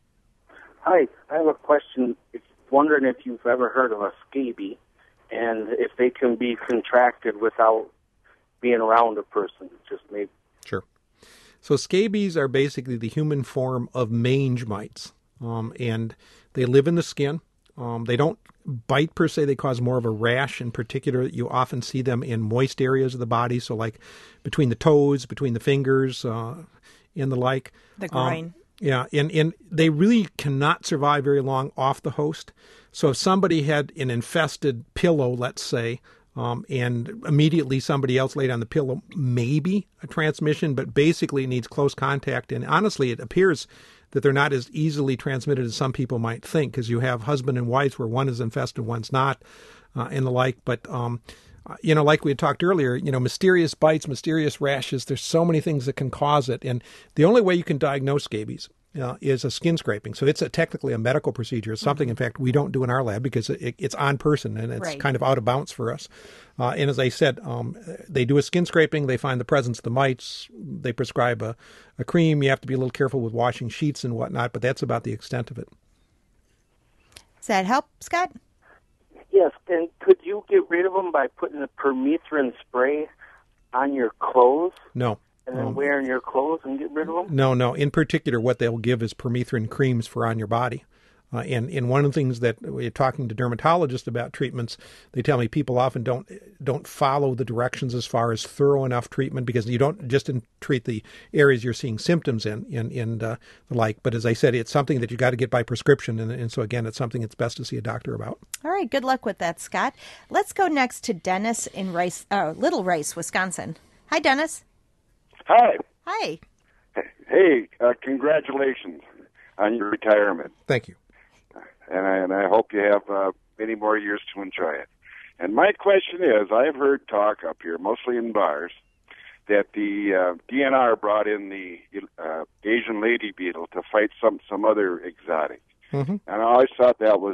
Hi, I have a question. Wondering if you've ever heard of a scabies and if they can be contracted without being around a person, just maybe. Sure. So scabies are basically the human form of mange mites, and they live in the skin. They don't bite per se. They cause more of a rash. In particular, you often see them in moist areas of the body, so like between the toes, between the fingers, and the like. The groin. Yeah, and they really cannot survive very long off the host. So if somebody had an infested pillow, let's say, and immediately somebody else laid on the pillow, maybe a transmission, but basically it needs close contact. And honestly, it appears that they're not as easily transmitted as some people might think, because you have husband and wife where one is infested, one's not, and the like. But like we had talked earlier, mysterious bites, mysterious rashes, there's so many things that can cause it. And the only way you can diagnose scabies is a skin scraping. So it's technically a medical procedure. It's something, in fact, we don't do in our lab because it's on person and it's kind of out of bounds for us. And as I said, they do a skin scraping. They find the presence of the mites. They prescribe a cream. You have to be a little careful with washing sheets and whatnot, but that's about the extent of it. Does that help, Scott? Yes, and could you get rid of them by putting a permethrin spray on your clothes? No. And then wearing your clothes and get rid of them? No. In particular, what they'll give is permethrin creams for on your body. And one of the things that we're talking to dermatologists about treatments, they tell me people often don't follow the directions as far as thorough enough treatment, because you don't just treat the areas you're seeing symptoms in the like. But as I said, it's something that you got to get by prescription. And so, again, it's something it's best to see a doctor about. All right. Good luck with that, Scott. Let's go next to Dennis in Little Rice, Wisconsin. Hi, Dennis. Hi. Hi. Hey, congratulations on your retirement. Thank you. And I hope you have many more years to enjoy it. And my question is, I've heard talk up here, mostly in bars, that the DNR brought in the Asian lady beetle to fight some other exotic. Mm-hmm. And I always thought that was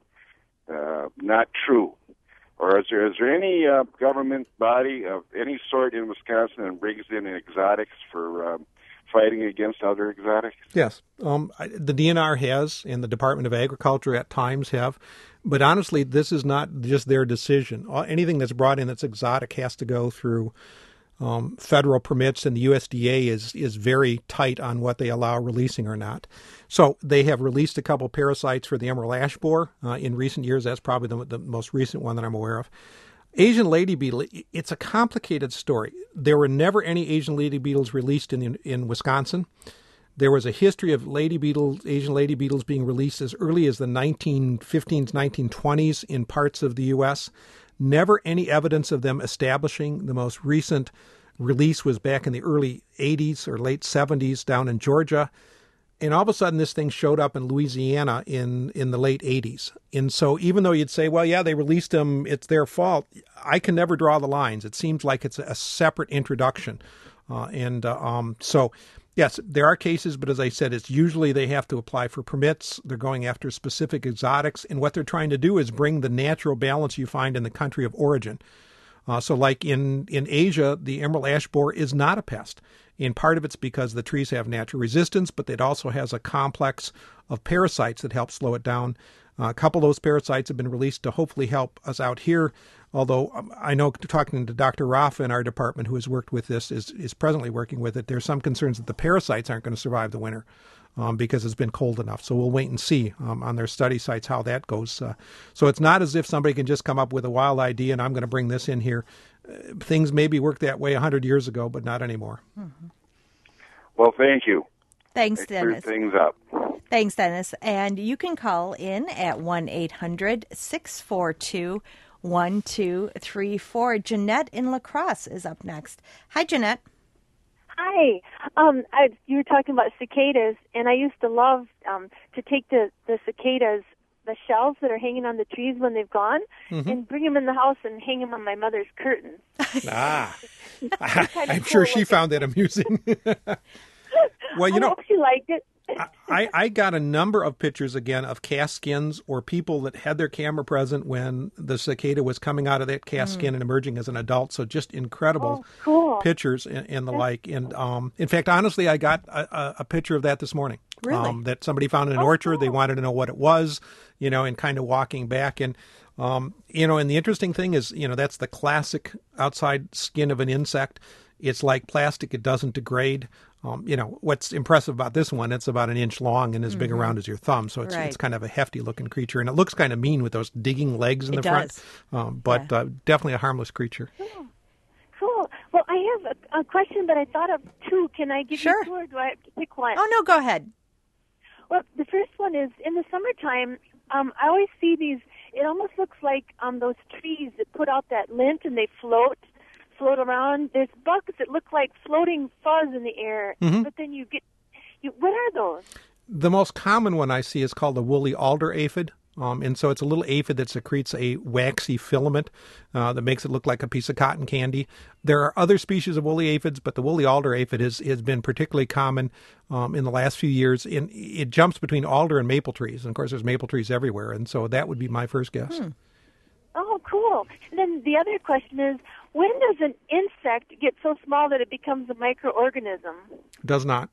not true. Or is there any government body of any sort in Wisconsin that brings in exotics for fighting against other exotics? Yes. The DNR has, and the Department of Agriculture at times have. But honestly, this is not just their decision. Anything that's brought in that's exotic has to go through federal permits, and the USDA is very tight on what they allow releasing or not. So they have released a couple parasites for the emerald ash borer in recent years. That's probably the most recent one that I'm aware of. Asian lady beetle, it's a complicated story. There were never any Asian lady beetles released in Wisconsin. There was a history of Asian lady beetles being released as early as the 1915s, 1920s in parts of the U.S. Never any evidence of them establishing. The most recent release was back in the early 80s or late 70s down in Georgia. And all of a sudden, this thing showed up in Louisiana in the late 80s. And so even though you'd say, well, yeah, they released them, it's their fault, I can never draw the lines. It seems like it's a separate introduction. So, yes, there are cases, but as I said, it's usually they have to apply for permits. They're going after specific exotics. And what they're trying to do is bring the natural balance you find in the country of origin. So like in Asia, the emerald ash borer is not a pest. And part of it's because the trees have natural resistance, but it also has a complex of parasites that help slow it down. A couple of those parasites have been released to hopefully help us out here, although I know, talking to Dr. Rafa in our department, who has worked with this, is presently working with it, there's some concerns that the parasites aren't going to survive the winter because it's been cold enough. So we'll wait and see on their study sites how that goes. So it's not as if somebody can just come up with a wild idea and I'm going to bring this in here. Things maybe worked that way 100 years ago, but not anymore. Mm-hmm. Well, thank you. Thanks, Dennis. Things up. Thanks, Dennis. And you can call in at 1-800-642-1234. Jeanette in La Crosse is up next. Hi, Jeanette. Hi. You were talking about cicadas, and I used to love to take the cicadas, the shells that are hanging on the trees when they've gone, mm-hmm. and bring them in the house and hang them on my mother's curtains. I'm sure she found that amusing. Well, I hope she liked it. I got a number of pictures, again, of cast skins or people that had their camera present when the cicada was coming out of that cast skin and emerging as an adult. So just incredible pictures and the like. And in fact, honestly, I got a picture of that this morning. Really? That somebody found in an orchard. They wanted to know what it was, and kind of walking back. And, and the interesting thing is, that's the classic outside skin of an insect. It's like plastic. It doesn't degrade. What's impressive about this one, it's about an inch long and as big around as your thumb. So it's kind of a hefty looking creature. And it looks kind of mean with those digging legs in the front. But definitely a harmless creature. Cool. Well, I have a question, but I thought of two. Can I give you two, or do I have to pick one? Oh, no, go ahead. Well, the first one is, in the summertime, I always see these, it almost looks like those trees that put out that lint and they float around. There's bugs that look like floating fuzz in the air, but then what are those? The most common one I see is called the woolly alder aphid. And so it's a little aphid that secretes a waxy filament that makes it look like a piece of cotton candy. There are other species of woolly aphids, but the woolly alder aphid has been particularly common in the last few years. And it jumps between alder and maple trees. And of course, there's maple trees everywhere. And so that would be my first guess. Oh, cool. And then the other question is, when does an insect get so small that it becomes a microorganism? Does not.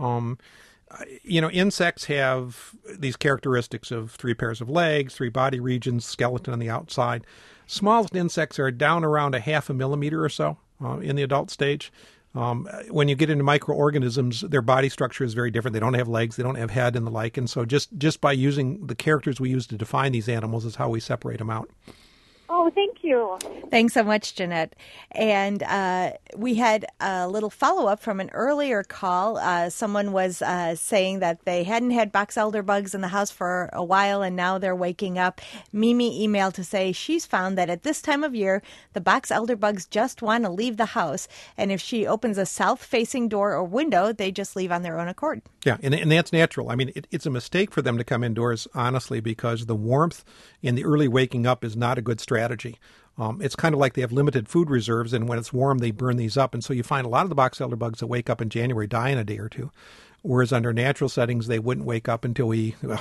Insects have these characteristics of 3 pairs of legs, 3 body regions, skeleton on the outside. Smallest insects are down around a 0.5 millimeter or so in the adult stage. When you get into microorganisms, their body structure is very different. They don't have legs, they don't have head and the like. And so just by using the characters we use to define these animals is how we separate them out. Oh, thank you. Thanks so much, Jeanette. And we had a little follow-up from an earlier call. Someone was saying that they hadn't had box elder bugs in the house for a while, and now they're waking up. Mimi emailed to say she's found that at this time of year, the box elder bugs just want to leave the house. And if she opens a south-facing door or window, they just leave on their own accord. Yeah, and that's natural. I mean, it's a mistake for them to come indoors, honestly, because the warmth in the early waking up is not a good strategy. It's kind of like they have limited food reserves, and when it's warm, they burn these up. And so you find a lot of the box elder bugs that wake up in January die in a day or two, whereas under natural settings, they wouldn't wake up until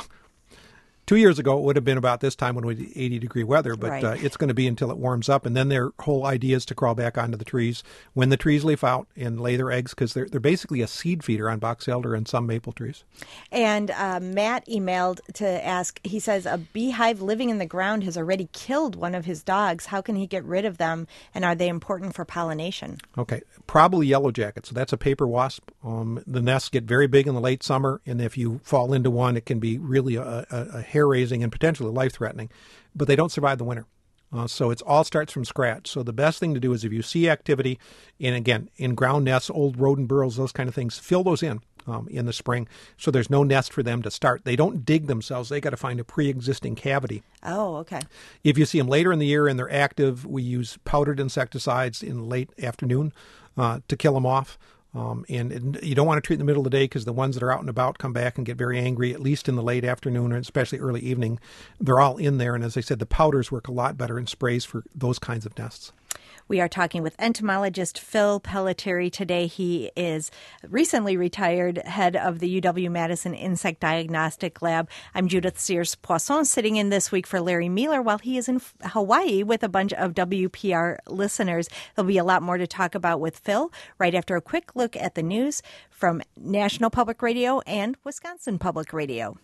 2 years ago, it would have been about this time when we had 80-degree weather, but Right. It's going to be until it warms up. And then their whole idea is to crawl back onto the trees when the trees leaf out and lay their eggs, because they're basically a seed feeder on box elder and some maple trees. And Matt emailed to ask, he says, a beehive living in the ground has already killed one of his dogs. How can he get rid of them, and are they important for pollination? Okay, probably yellow jackets. So that's a paper wasp. The nests get very big in the late summer, and if you fall into one, it can be really a hair-raising and potentially life-threatening. But they don't survive the winter. So it all starts from scratch. So the best thing to do is if you see activity, and again, in ground nests, old rodent burrows, those kind of things, fill those in the spring so there's no nest for them to start. They don't dig themselves. They got to find a pre-existing cavity. Oh, okay. If you see them later in the year and they're active, we use powdered insecticides in the late afternoon to kill them off. And you don't want to treat in the middle of the day because the ones that are out and about come back and get very angry, at least in the late afternoon or especially early evening. They're all in there. And as I said, the powders work a lot better in sprays for those kinds of nests. We are talking with entomologist Phil Pelletieri today. He is recently retired head of the UW-Madison Insect Diagnostic Lab. I'm Judith Sears-Poisson, sitting in this week for Larry Mueller while he is in Hawaii with a bunch of WPR listeners. There'll be a lot more to talk about with Phil right after a quick look at the news from National Public Radio and Wisconsin Public Radio.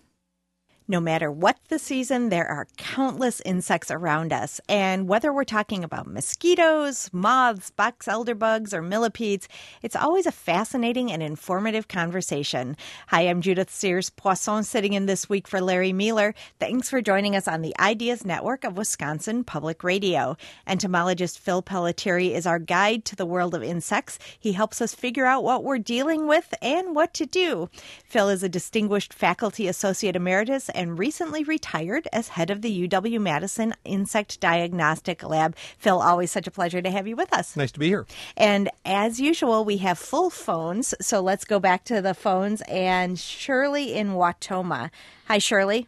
No matter what the season, there are countless insects around us. And whether we're talking about mosquitoes, moths, box elder bugs, or millipedes, it's always a fascinating and informative conversation. Hi, I'm Judith Sears-Poisson, sitting in this week for Larry Mueller. Thanks for joining us on the Ideas Network of Wisconsin Public Radio. Entomologist Phil Pelletieri is our guide to the world of insects. He helps us figure out what we're dealing with and what to do. Phil is a distinguished faculty associate emeritus and recently retired as head of the UW-Madison Insect Diagnostic Lab. Phil, always such a pleasure to have you with us. Nice to be here. And as usual, we have full phones, so let's go back to the phones. And Shirley in Wautoma. Hi, Shirley.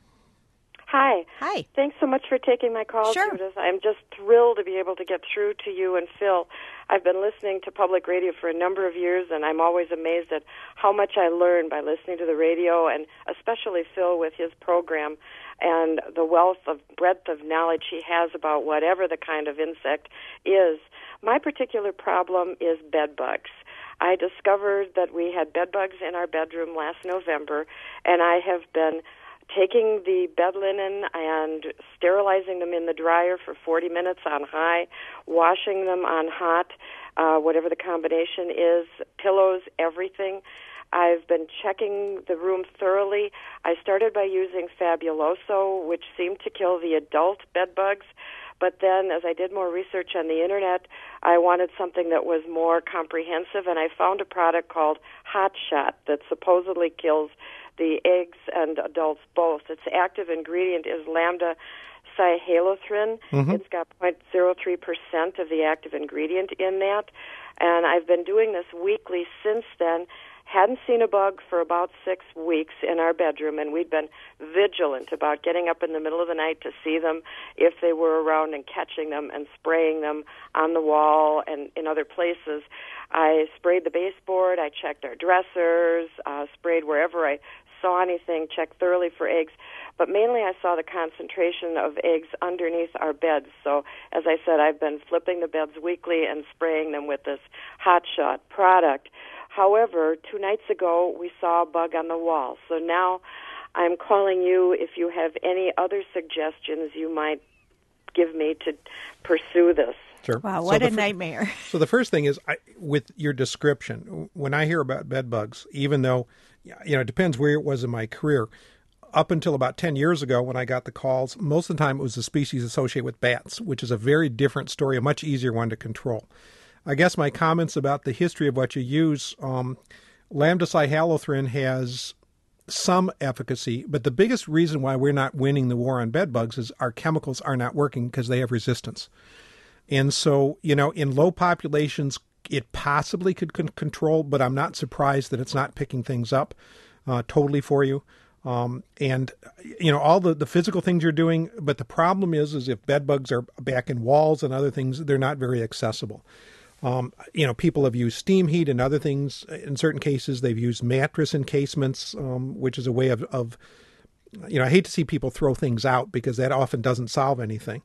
Hi. Hi. Thanks so much for taking my call, Sure. Judith. I'm just thrilled to be able to get through to you and Phil. I've been listening to public radio for a number of years, and I'm always amazed at how much I learn by listening to the radio, and especially Phil with his program and the wealth of breadth of knowledge he has about whatever the kind of insect is. My particular problem is bed bugs. I discovered that we had bed bugs in our bedroom last November, and I have been taking the bed linen and sterilizing them in the dryer for 40 minutes on high, washing them on hot, whatever the combination is, pillows, everything. I've been checking the room thoroughly. I started by using Fabuloso, which seemed to kill the adult bed bugs. But then as I did more research on the Internet, I wanted something that was more comprehensive, and I found a product called Hot Shot that supposedly kills the eggs and adults both. Its active ingredient is lambda cyhalothrin. Mm-hmm. It's got 0.03% of the active ingredient in that. And I've been doing this weekly since then. Hadn't seen a bug for about 6 weeks in our bedroom, and we'd been vigilant about getting up in the middle of the night to see them if they were around and catching them and spraying them on the wall and in other places. I sprayed the baseboard, I checked our dressers, sprayed wherever I saw anything, checked thoroughly for eggs. But mainly I saw the concentration of eggs underneath our beds. So, as I said, I've been flipping the beds weekly and spraying them with this Hot Shot product. However, 2 nights ago, we saw a bug on the wall. So now I'm calling you if you have any other suggestions you might give me to pursue this. Sure. Wow, what a nightmare. So the first thing is, with your description, when I hear about bed bugs, even though, it depends where it was in my career, up until about 10 years ago when I got the calls, most of the time it was a species associated with bats, which is a very different story, a much easier one to control. I guess my comments about the history of what you use, lambda-cyhalothrin has some efficacy, but the biggest reason why we're not winning the war on bed bugs is our chemicals are not working because they have resistance. And so, in low populations, it possibly could control, but I'm not surprised that it's not picking things up totally for you. And all the physical things you're doing, but the problem is if bed bugs are back in walls and other things, they're not very accessible. People have used steam heat and other things. In certain cases, they've used mattress encasements, which is a way of I hate to see people throw things out because that often doesn't solve anything.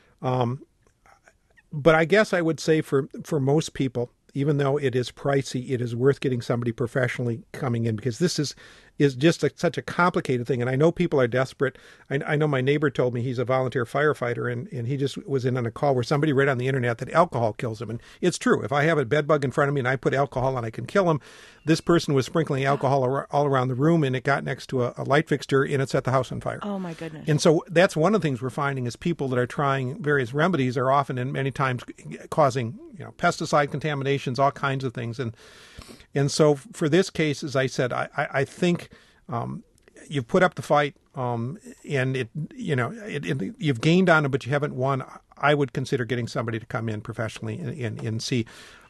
But I guess I would say for most people, even though it is pricey, it is worth getting somebody professionally coming in because this is just such a complicated thing. And I know people are desperate. I know my neighbor told me he's a volunteer firefighter, and he just was in on a call where somebody read on the internet that alcohol kills him. And it's true. If I have a bed bug in front of me and I put alcohol on, I can kill him. This person was sprinkling alcohol all around the room, and it got next to a light fixture, and it set the house on fire. Oh, my goodness. And so that's one of the things we're finding is people that are trying various remedies are often and many times causing pesticide contaminations, all kinds of things. And so for this case, as I said, I think you've put up the fight, and you've gained on it, but you haven't won. I would consider getting somebody to come in professionally and see.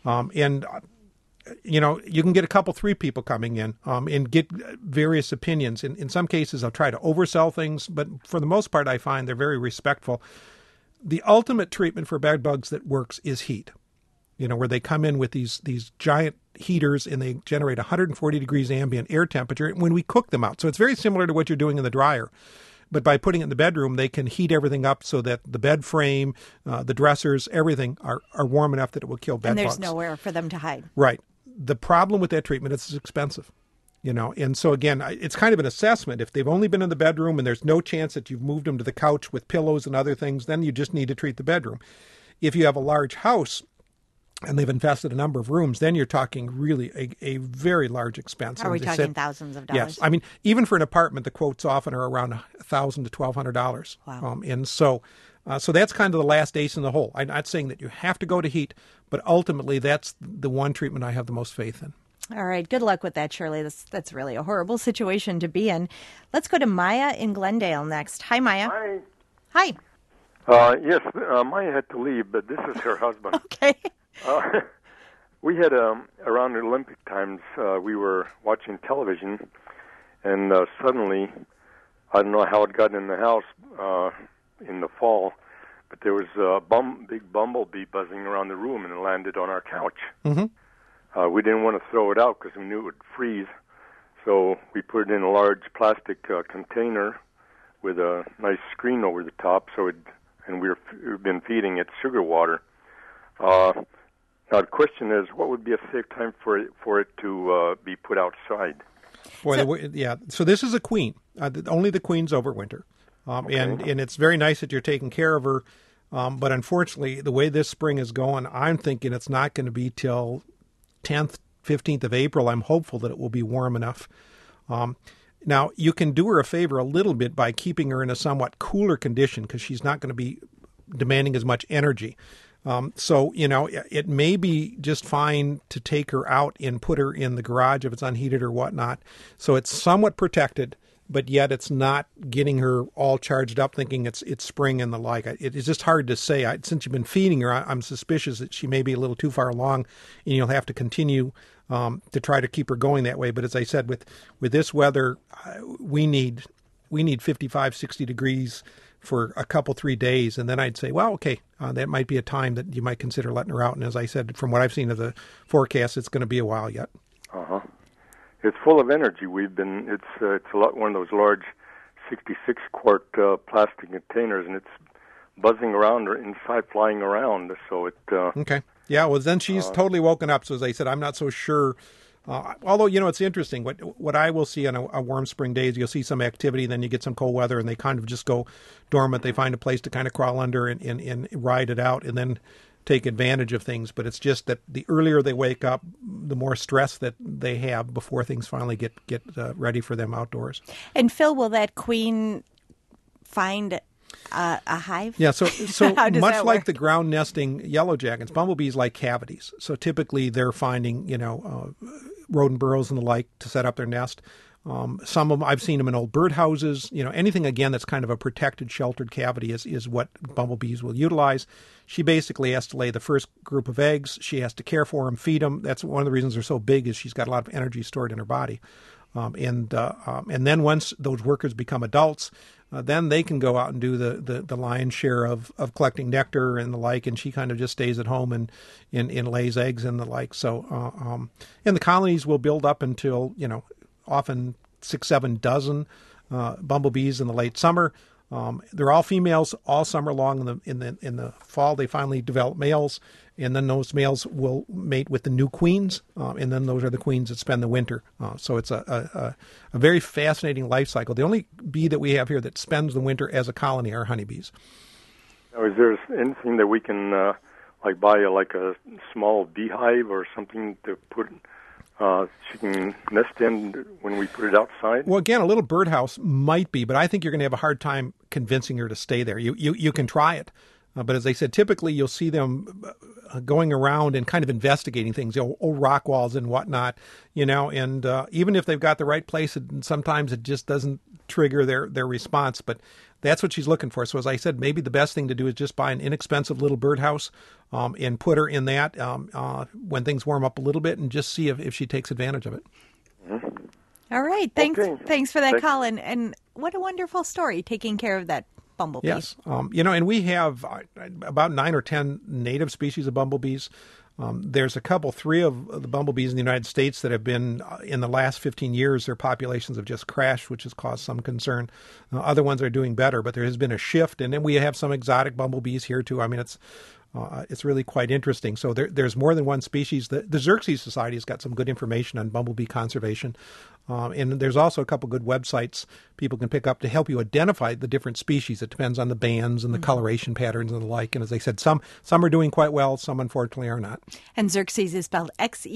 You can get a couple, 3 people coming in and get various opinions. In some cases, I'll try to oversell things, but for the most part, I find they're very respectful. The ultimate treatment for bed bugs that works is heat. Where they come in with these giant heaters and they generate 140 degrees ambient air temperature when we cook them out. So it's very similar to what you're doing in the dryer. But by putting it in the bedroom, they can heat everything up so that the bed frame, the dressers, everything are warm enough that it will kill bed bugs. And there's nowhere for them to hide. Right. The problem with that treatment is it's expensive. And so again, it's kind of an assessment. If they've only been in the bedroom and there's no chance that you've moved them to the couch with pillows and other things, then you just need to treat the bedroom. If you have a large house, and they've infested a number of rooms, then you're talking really a very large expense. Are we talking thousands of dollars? Yes. I mean, even for an apartment, the quotes often are around $1,000 to $1,200. Wow. And so that's kind of the last ace in the hole. I'm not saying that you have to go to heat, but ultimately that's the one treatment I have the most faith in. All right. Good luck with that, Shirley. That's really a horrible situation to be in. Let's go to Maya in Glendale next. Hi, Maya. Hi. Hi. Yes, Maya had to leave, but this is her husband. Okay. We had, around the Olympic times, we were watching television, and suddenly, I don't know how it got in the house in the fall, but there was a big bumblebee buzzing around the room, and it landed on our couch. Mm-hmm. We didn't want to throw it out because we knew it would freeze, so we put it in a large plastic container with a nice screen over the top, and we've been feeding it sugar water. Now the question is, what would be a safe time for it to be put outside? So this is a queen. Only the queen's overwinter, Okay. and it's very nice that you're taking care of her. But unfortunately, the way this spring is going, I'm thinking it's not going to be till 10th, 15th of April. I'm hopeful that it will be warm enough. Now you can do her a favor a little bit by keeping her in a somewhat cooler condition because she's not going to be demanding as much energy. So, it may be just fine to take her out and put her in the garage if it's unheated or whatnot. So it's somewhat protected, but yet it's not getting her all charged up thinking it's spring and the like. It's just hard to say. Since you've been feeding her, I'm suspicious that she may be a little too far along and you'll have to continue to try to keep her going that way. But as I said, with this weather, we need 55, 60 degrees for a couple, 3 days. And then I'd say, well, okay, that might be a time that you might consider letting her out. And as I said, from what I've seen of the forecast, it's going to be a while yet. Uh-huh. It's full of energy. It's one of those large 66-quart plastic containers, and it's buzzing around or inside, flying around. So it. Okay. Yeah. Well, then she's totally woken up. So as I said, I'm not so sure. Although, it's interesting. What I will see on a warm spring day is you'll see some activity, then you get some cold weather, and they kind of just go dormant. They find a place to kind of crawl under and ride it out. And then take advantage of things. But it's just that the earlier they wake up, the more stress that they have before things finally get ready for them outdoors. And Phil, will that queen find a hive? Yeah, so much like work? the ground nesting yellow jackets, bumblebees like cavities. So typically they're finding, rodent burrows and the like to set up their nest. Some of them, I've seen them in old birdhouses. Anything again that's kind of a protected, sheltered cavity is what bumblebees will utilize. She basically has to lay the first group of eggs. She has to care for them, feed them. That's one of the reasons they're so big, is she's got a lot of energy stored in her body. And then once those workers become adults, then they can go out and do the lion's share of collecting nectar and the like, and she kind of just stays at home and lays eggs and the like. So, and the colonies will build up until, often 6-7 dozen bumblebees in the late summer. They're all females all summer long. In the fall, they finally develop males, and then those males will mate with the new queens, and then those are the queens that spend the winter. So it's a very fascinating life cycle. The only bee that we have here that spends the winter as a colony are honeybees. Now, is there anything that we can buy a small beehive or something to put? She can nest in when we put it outside? Well, again, a little birdhouse might be, but I think you're going to have a hard time convincing her to stay there. You can try it. But as I said, typically you'll see them going around and kind of investigating things, old rock walls and whatnot, and even if they've got the right place, sometimes it just doesn't trigger their response. But that's what she's looking for. So as I said, maybe the best thing to do is just buy an inexpensive little birdhouse and put her in that when things warm up a little bit, and just see if she takes advantage of it. Mm-hmm. All right. Thanks for that call. And what a wonderful story, taking care of that bumblebee. Yes. And we have about 9 or 10 native species of bumblebees. There's three of the bumblebees in the United States that have been, in the last 15 years, their populations have just crashed, which has caused some concern. Other ones are doing better, but there has been a shift. And then we have some exotic bumblebees here, too. I mean, it's really quite interesting. So there's more than one species. The Xerces Society has got some good information on bumblebee conservation. And there's also a couple good websites people can pick up to help you identify the different species. It depends on the bands and the coloration patterns and the like. And as I said, some are doing quite well, some unfortunately are not. And Xerces is spelled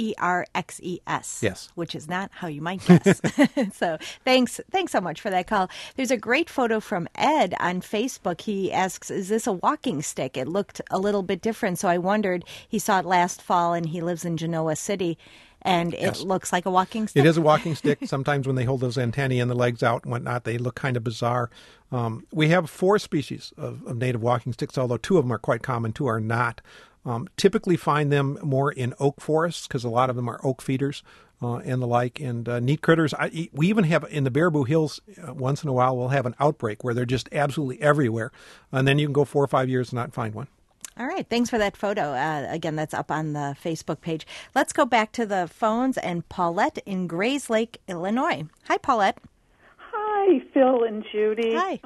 Xerxes. Yes. Which is not how you might guess. So thanks so much for that call. There's a great photo from Ed on Facebook. He asks, is this a walking stick? It looked a little bit different, so I wondered. He saw it last fall, and he lives in Genoa City. And it looks like a walking stick? It is a walking stick. Sometimes when they hold those antennae and the legs out and whatnot, they look kind of bizarre. We have 4 species of native walking sticks, although 2 of them are quite common, 2 are not. Typically find them more in oak forests because a lot of them are oak feeders and the like. And neat critters. We even have in the Baraboo Hills, once in a while, we'll have an outbreak where they're just absolutely everywhere. And then you can go 4 or 5 years and not find one. All right. Thanks for that photo. Again, that's up on the Facebook page. Let's go back to the phones and Paulette in Grays Lake, Illinois. Hi, Paulette. Hi, Phil and Judy. Hi.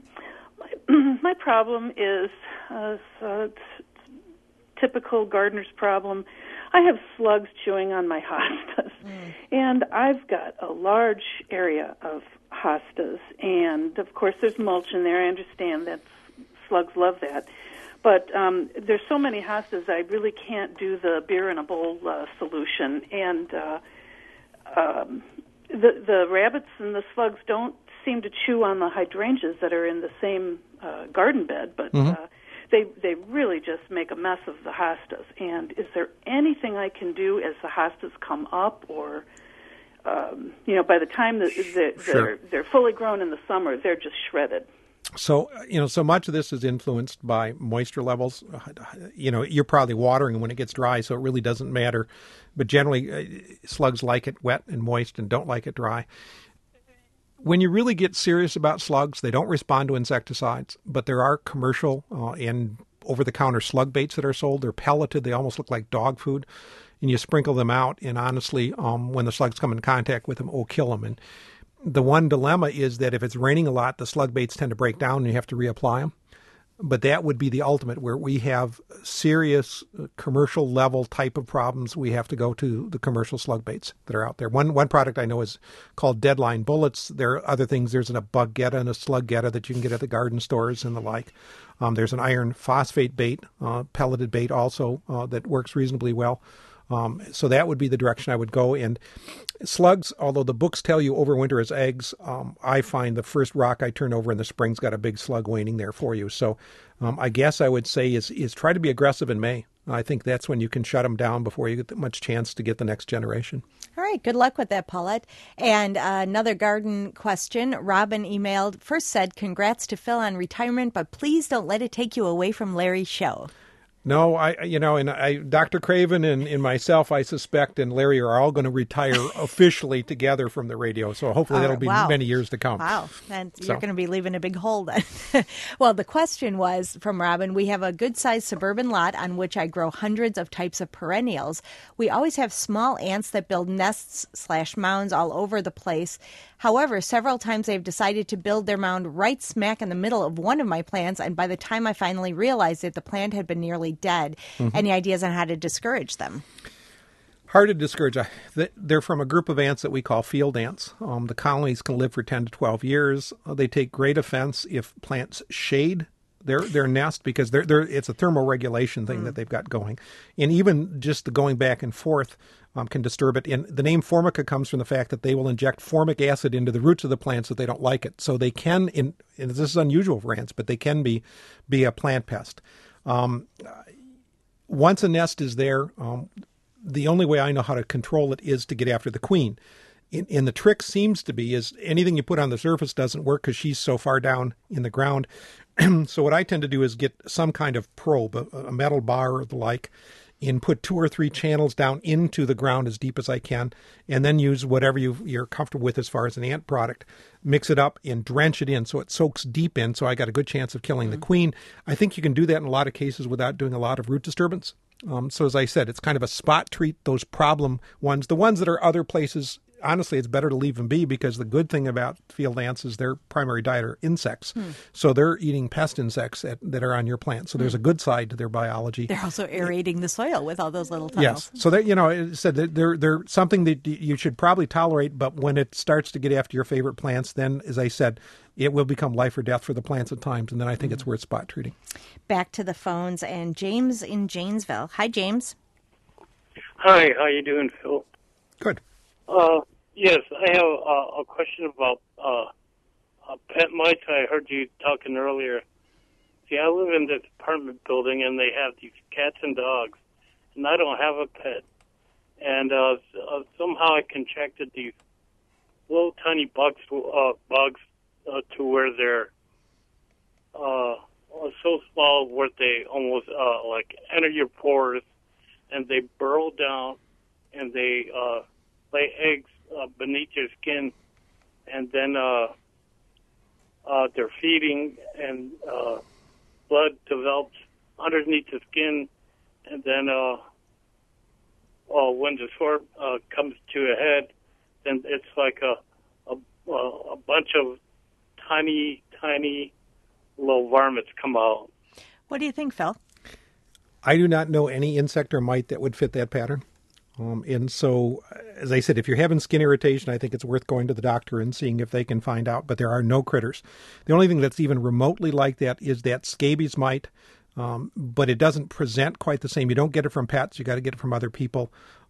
My problem is typical gardener's problem. I have slugs chewing on my hostas, and I've got a large area of hostas, and of course there's mulch in there. I understand that slugs love that. But there's so many hostas, I really can't do the beer in a bowl solution. And the rabbits and the slugs don't seem to chew on the hydrangeas that are in the same garden bed, but they really just make a mess of the hostas. And is there anything I can do as the hostas come up, or by the time they're fully grown in the summer, they're just shredded? So, so much of this is influenced by moisture levels. You're probably watering when it gets dry, so it really doesn't matter. But generally, slugs like it wet and moist and don't like it dry. When you really get serious about slugs, they don't respond to insecticides, but there are commercial and over-the-counter slug baits that are sold. They're pelleted. They almost look like dog food. And you sprinkle them out, and honestly, when the slugs come in contact with them, it'll kill them. And the one dilemma is that if it's raining a lot, the slug baits tend to break down and you have to reapply them. but that would be the ultimate where we have serious commercial level type of problems. We have to go to the commercial slug baits that are out there. One product I know is called Deadline Bullets. There are other things. There's a Bug-Getta and a Slug-Getta that you can get at the garden stores and the like. There's an iron phosphate bait, pelleted bait also that works reasonably well. So that would be the direction I would go. And slugs, although the books tell you overwinter as eggs, I find the first rock I turn over in the spring's got a big slug waiting there for you. So I guess I would say is try to be aggressive in May. I think that's when you can shut them down before you get much chance to get the next generation. All right. Good luck with that, Paulette. And another garden question. Robin emailed, first said, congrats to Phil on retirement, but please don't let it take you away from Larry's show. No, Dr. Craven and myself, I suspect, and Larry are all going to retire officially together from the radio. So hopefully that'll be many years to come. Wow. And you're going to be leaving a big hole then. Well, the question was from Robin, we have a good-sized suburban lot on which I grow hundreds of types of perennials. We always have small ants that build nests/mounds all over the place. However, several times they've decided to build their mound right smack in the middle of one of my plants, and by the time I finally realized it, the plant had been nearly dead. Mm-hmm. Any ideas on how to discourage them? Hard to discourage. They're from a group of ants that we call field ants. The colonies can live for 10 to 12 years. They take great offense if plants shade their nest because it's a thermoregulation thing that they've got going. And even just the going back and forth can disturb it. And the name Formica comes from the fact that they will inject formic acid into the roots of the plants if they don't like it. So they can, and this is unusual for ants, but they can be a plant pest. Once a nest is there, the only way I know how to control it is to get after the queen. And the trick seems to be is anything you put on the surface doesn't work because she's so far down in the ground. So what I tend to do is get some kind of probe, a metal bar or the like, and put 2 or 3 channels down into the ground as deep as I can, and then use whatever you're comfortable with as far as an ant product. Mix it up and drench it in so it soaks deep in, so I got a good chance of killing the queen. I think you can do that in a lot of cases without doing a lot of root disturbance. So as I said, it's kind of a spot treat, those problem ones. The ones that are other places, honestly, it's better to leave them be because the good thing about field ants is their primary diet are insects. So they're eating pest insects that are on your plant. So there's a good side to their biology. They're also aerating the soil with all those little tunnels. Yes. So it said that they're something that you should probably tolerate, but when it starts to get after your favorite plants, then, as I said, it will become life or death for the plants at times, and then I think it's worth spot treating. Back to the phones, and James in Janesville. Hi, James. Hi, how you doing, Phil? Good. Yes, I have a question about pet mice. I heard you talking earlier. See, I live in this apartment building, and they have these cats and dogs, and I don't have a pet. And somehow I contracted these little tiny bugs to where they're so small where they almost like enter your pores, and they burrow down, and they lay eggs beneath your skin, and then they're feeding, and blood develops underneath the skin, and then when the sore comes to a head, then it's like a bunch of tiny little varmints come out. What do you think, Phil? I do not know any insect or mite that would fit that pattern. And so, as I said, if you're having skin irritation, I think it's worth going to the doctor and seeing if they can find out. But there are no critters. The only thing that's even remotely like that is that scabies mite, but it doesn't present quite the same. You don't get it from pets. You got to get it from other people.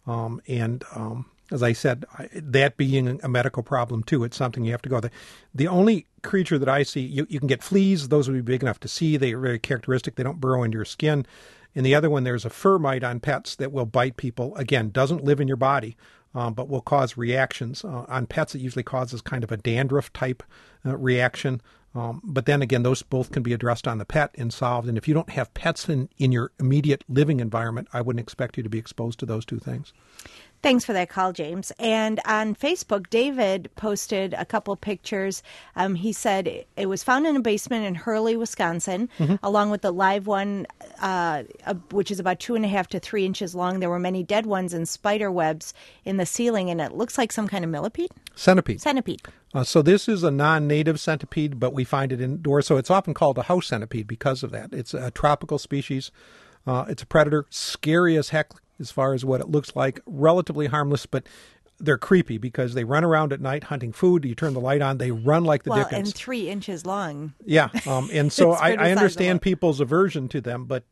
As I said, that being a medical problem, too, it's something you have to go. The only creature that I see, you can get fleas. Those would be big enough to see. They are very characteristic. They don't burrow into your skin. And the other one, there's a fur mite on pets that will bite people. Again, doesn't live in your body, but will cause reactions. On pets, it usually causes kind of a dandruff-type reaction. But then again, those both can be addressed on the pet and solved. And if you don't have pets in your immediate living environment, I wouldn't expect you to be exposed to those two things. Thanks for that call, James. And on Facebook, David posted a couple pictures. He said it was found in a basement in Hurley, Wisconsin, along with the live one, which is about 2.5 to 3 inches long. There were many dead ones and spider webs in the ceiling, and it looks like some kind of millipede. Centipede. Centipede. So this is a non-native centipede, but we find it indoors. So it's often called a house centipede because of that. It's a tropical species. It's a predator, scary as heck as far as what it looks like, relatively harmless, but they're creepy because they run around at night hunting food. You turn the light on, they run like the Dickens. And 3 inches long. Yeah, and so I understand sizable. people's aversion to them, but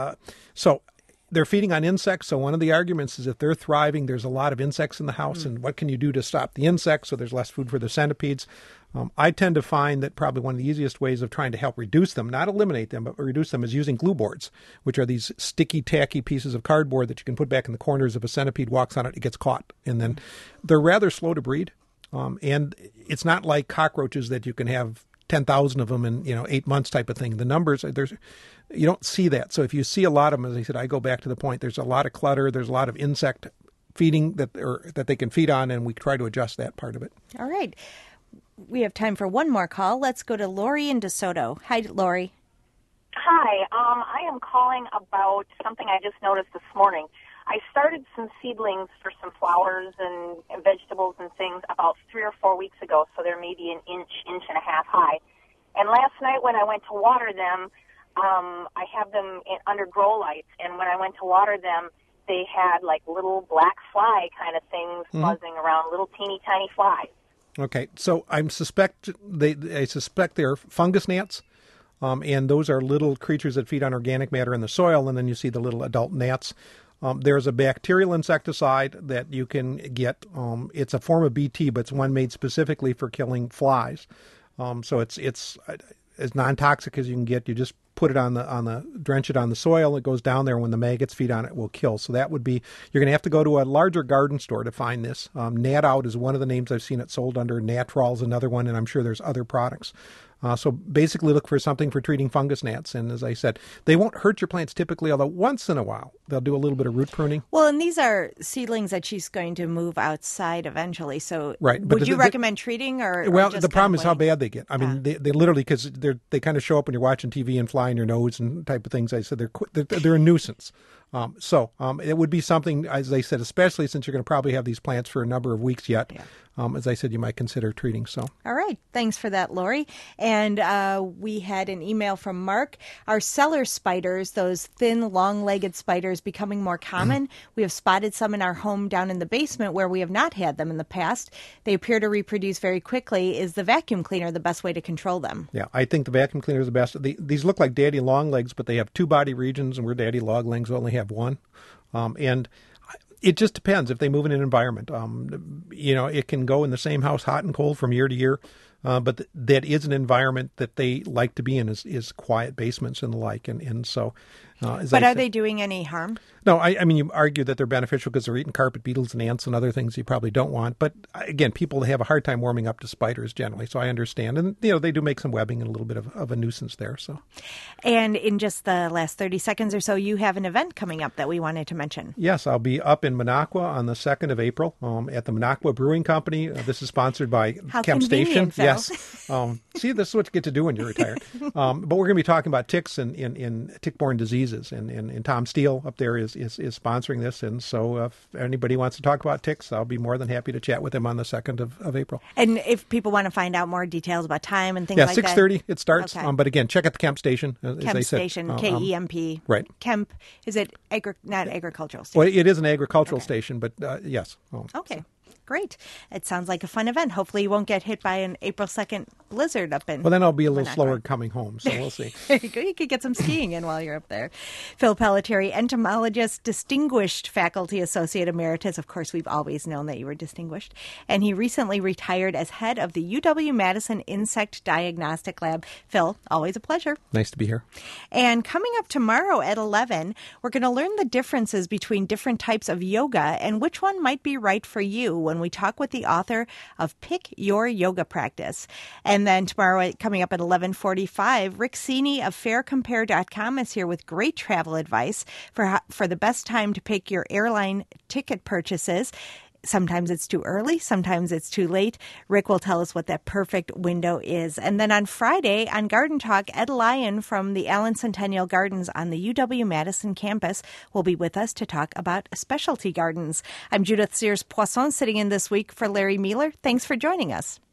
so they're feeding on insects. So one of the arguments is if they're thriving, there's a lot of insects in the house, and what can you do to stop the insects so there's less food for the centipedes? I tend to find that probably one of the easiest ways of trying to help reduce them, not eliminate them, but reduce them, is using glue boards, which are these sticky, tacky pieces of cardboard that you can put back in the corners. If a centipede walks on it, it gets caught. And then they're rather slow to breed. And it's not like cockroaches that you can have 10,000 of them in 8 months type of thing. The numbers, you don't see that. So if you see a lot of them, as I said, I go back to the point, there's a lot of clutter, there's a lot of insect feeding that they can feed on, and we try to adjust that part of it. All right. We have time for one more call. Let's go to Lori in DeSoto. Hi, Lori. Hi. I am calling about something I just noticed this morning. I started some seedlings for some flowers and vegetables and things about 3 or 4 weeks ago, so they're maybe an inch and a half high. And last night when I went to water them, I have them under grow lights, and when I went to water them, they had like little black fly kind of things buzzing around, little teeny tiny flies. Okay, so I suspect they're fungus gnats, and those are little creatures that feed on organic matter in the soil, and then you see the little adult gnats. There's a bacterial insecticide that you can get. It's a form of BT, but it's one made specifically for killing flies. So it's as non-toxic as you can get. You just put it drench it on the soil. It goes down there. When the maggots feed on it, will kill. So that would be, you're going to have to go to a larger garden store to find this. Nat Out is one of the names I've seen it sold under. Natrol is another one, and I'm sure there's other products. So basically look for something for treating fungus gnats. And as I said, they won't hurt your plants typically, although once in a while they'll do a little bit of root pruning. Well, and these are seedlings that she's going to move outside eventually. So right. Would you recommend treating or Well, just the problem is how waiting? bad they get. I mean, they literally, because they kind of show up when you're watching TV and fly in your nose and type of things. I said they're a nuisance. So it would be something, as I said, especially since you're going to probably have these plants for a number of weeks yet. Yeah. As I said, you might consider treating. So, all right. Thanks for that, Lori. And we had an email from Mark. Our cellar spiders, those thin, long-legged spiders, becoming more common. We have spotted some in our home down in the basement where we have not had them in the past. They appear to reproduce very quickly. Is the vacuum cleaner the best way to control them? Yeah, I think the vacuum cleaner is the best. These look like daddy long legs, but they have 2 body regions, and we're daddy long legs only have 1. And it just depends if they move in an environment. It can go in the same house hot and cold from year to year. But that is an environment that they like to be in, is quiet basements and the like. And so, but are they doing any harm? No, I mean, you argue that they're beneficial because they're eating carpet beetles and ants and other things you probably don't want. But again, people have a hard time warming up to spiders generally, so I understand. And, they do make some webbing and a little bit of a nuisance there. So, and in just the last 30 seconds or so, you have an event coming up that we wanted to mention. Yes, I'll be up in Minocqua on the 2nd of April at the Minocqua Brewing Company. This is sponsored by Kemp Station. Phil. Yes. See, this is what you get to do when you're retired. But we're going to be talking about ticks and tick-borne diseases. And Tom Steele up there is sponsoring this. And so if anybody wants to talk about ticks, I'll be more than happy to chat with him on the 2nd of April. And if people want to find out more details about time and things like that? Yeah, 6:30 it starts. Okay. But again, check out the Kemp Station. As Kemp I said. Station, KEMP. Right. Kemp, is it not agricultural station? Well, it is an agricultural station, but yes. Okay. So. Great. It sounds like a fun event. Hopefully you won't get hit by an April 2nd blizzard up in Well, then I'll be a little slower coming home, so we'll see. There you go. You could get some skiing in while you're up there. Phil Pelletieri, entomologist, distinguished faculty associate emeritus. Of course, we've always known that you were distinguished. And he recently retired as head of the UW-Madison Insect Diagnostic Lab. Phil, always a pleasure. Nice to be here. And coming up tomorrow at 11, we're going to learn the differences between different types of yoga and which one might be right for you when we talk with the author of Pick Your Yoga Practice. And then tomorrow, coming up at 11:45, Rick Cini of FareCompare.com is here with great travel advice for the best time to pick your airline ticket purchases. Sometimes it's too early, sometimes it's too late. Rick will tell us what that perfect window is. And then on Friday on Garden Talk, Ed Lyon from the Allen Centennial Gardens on the UW-Madison campus will be with us to talk about specialty gardens. I'm Judith Sears-Poisson, sitting in this week for Larry Mueller. Thanks for joining us.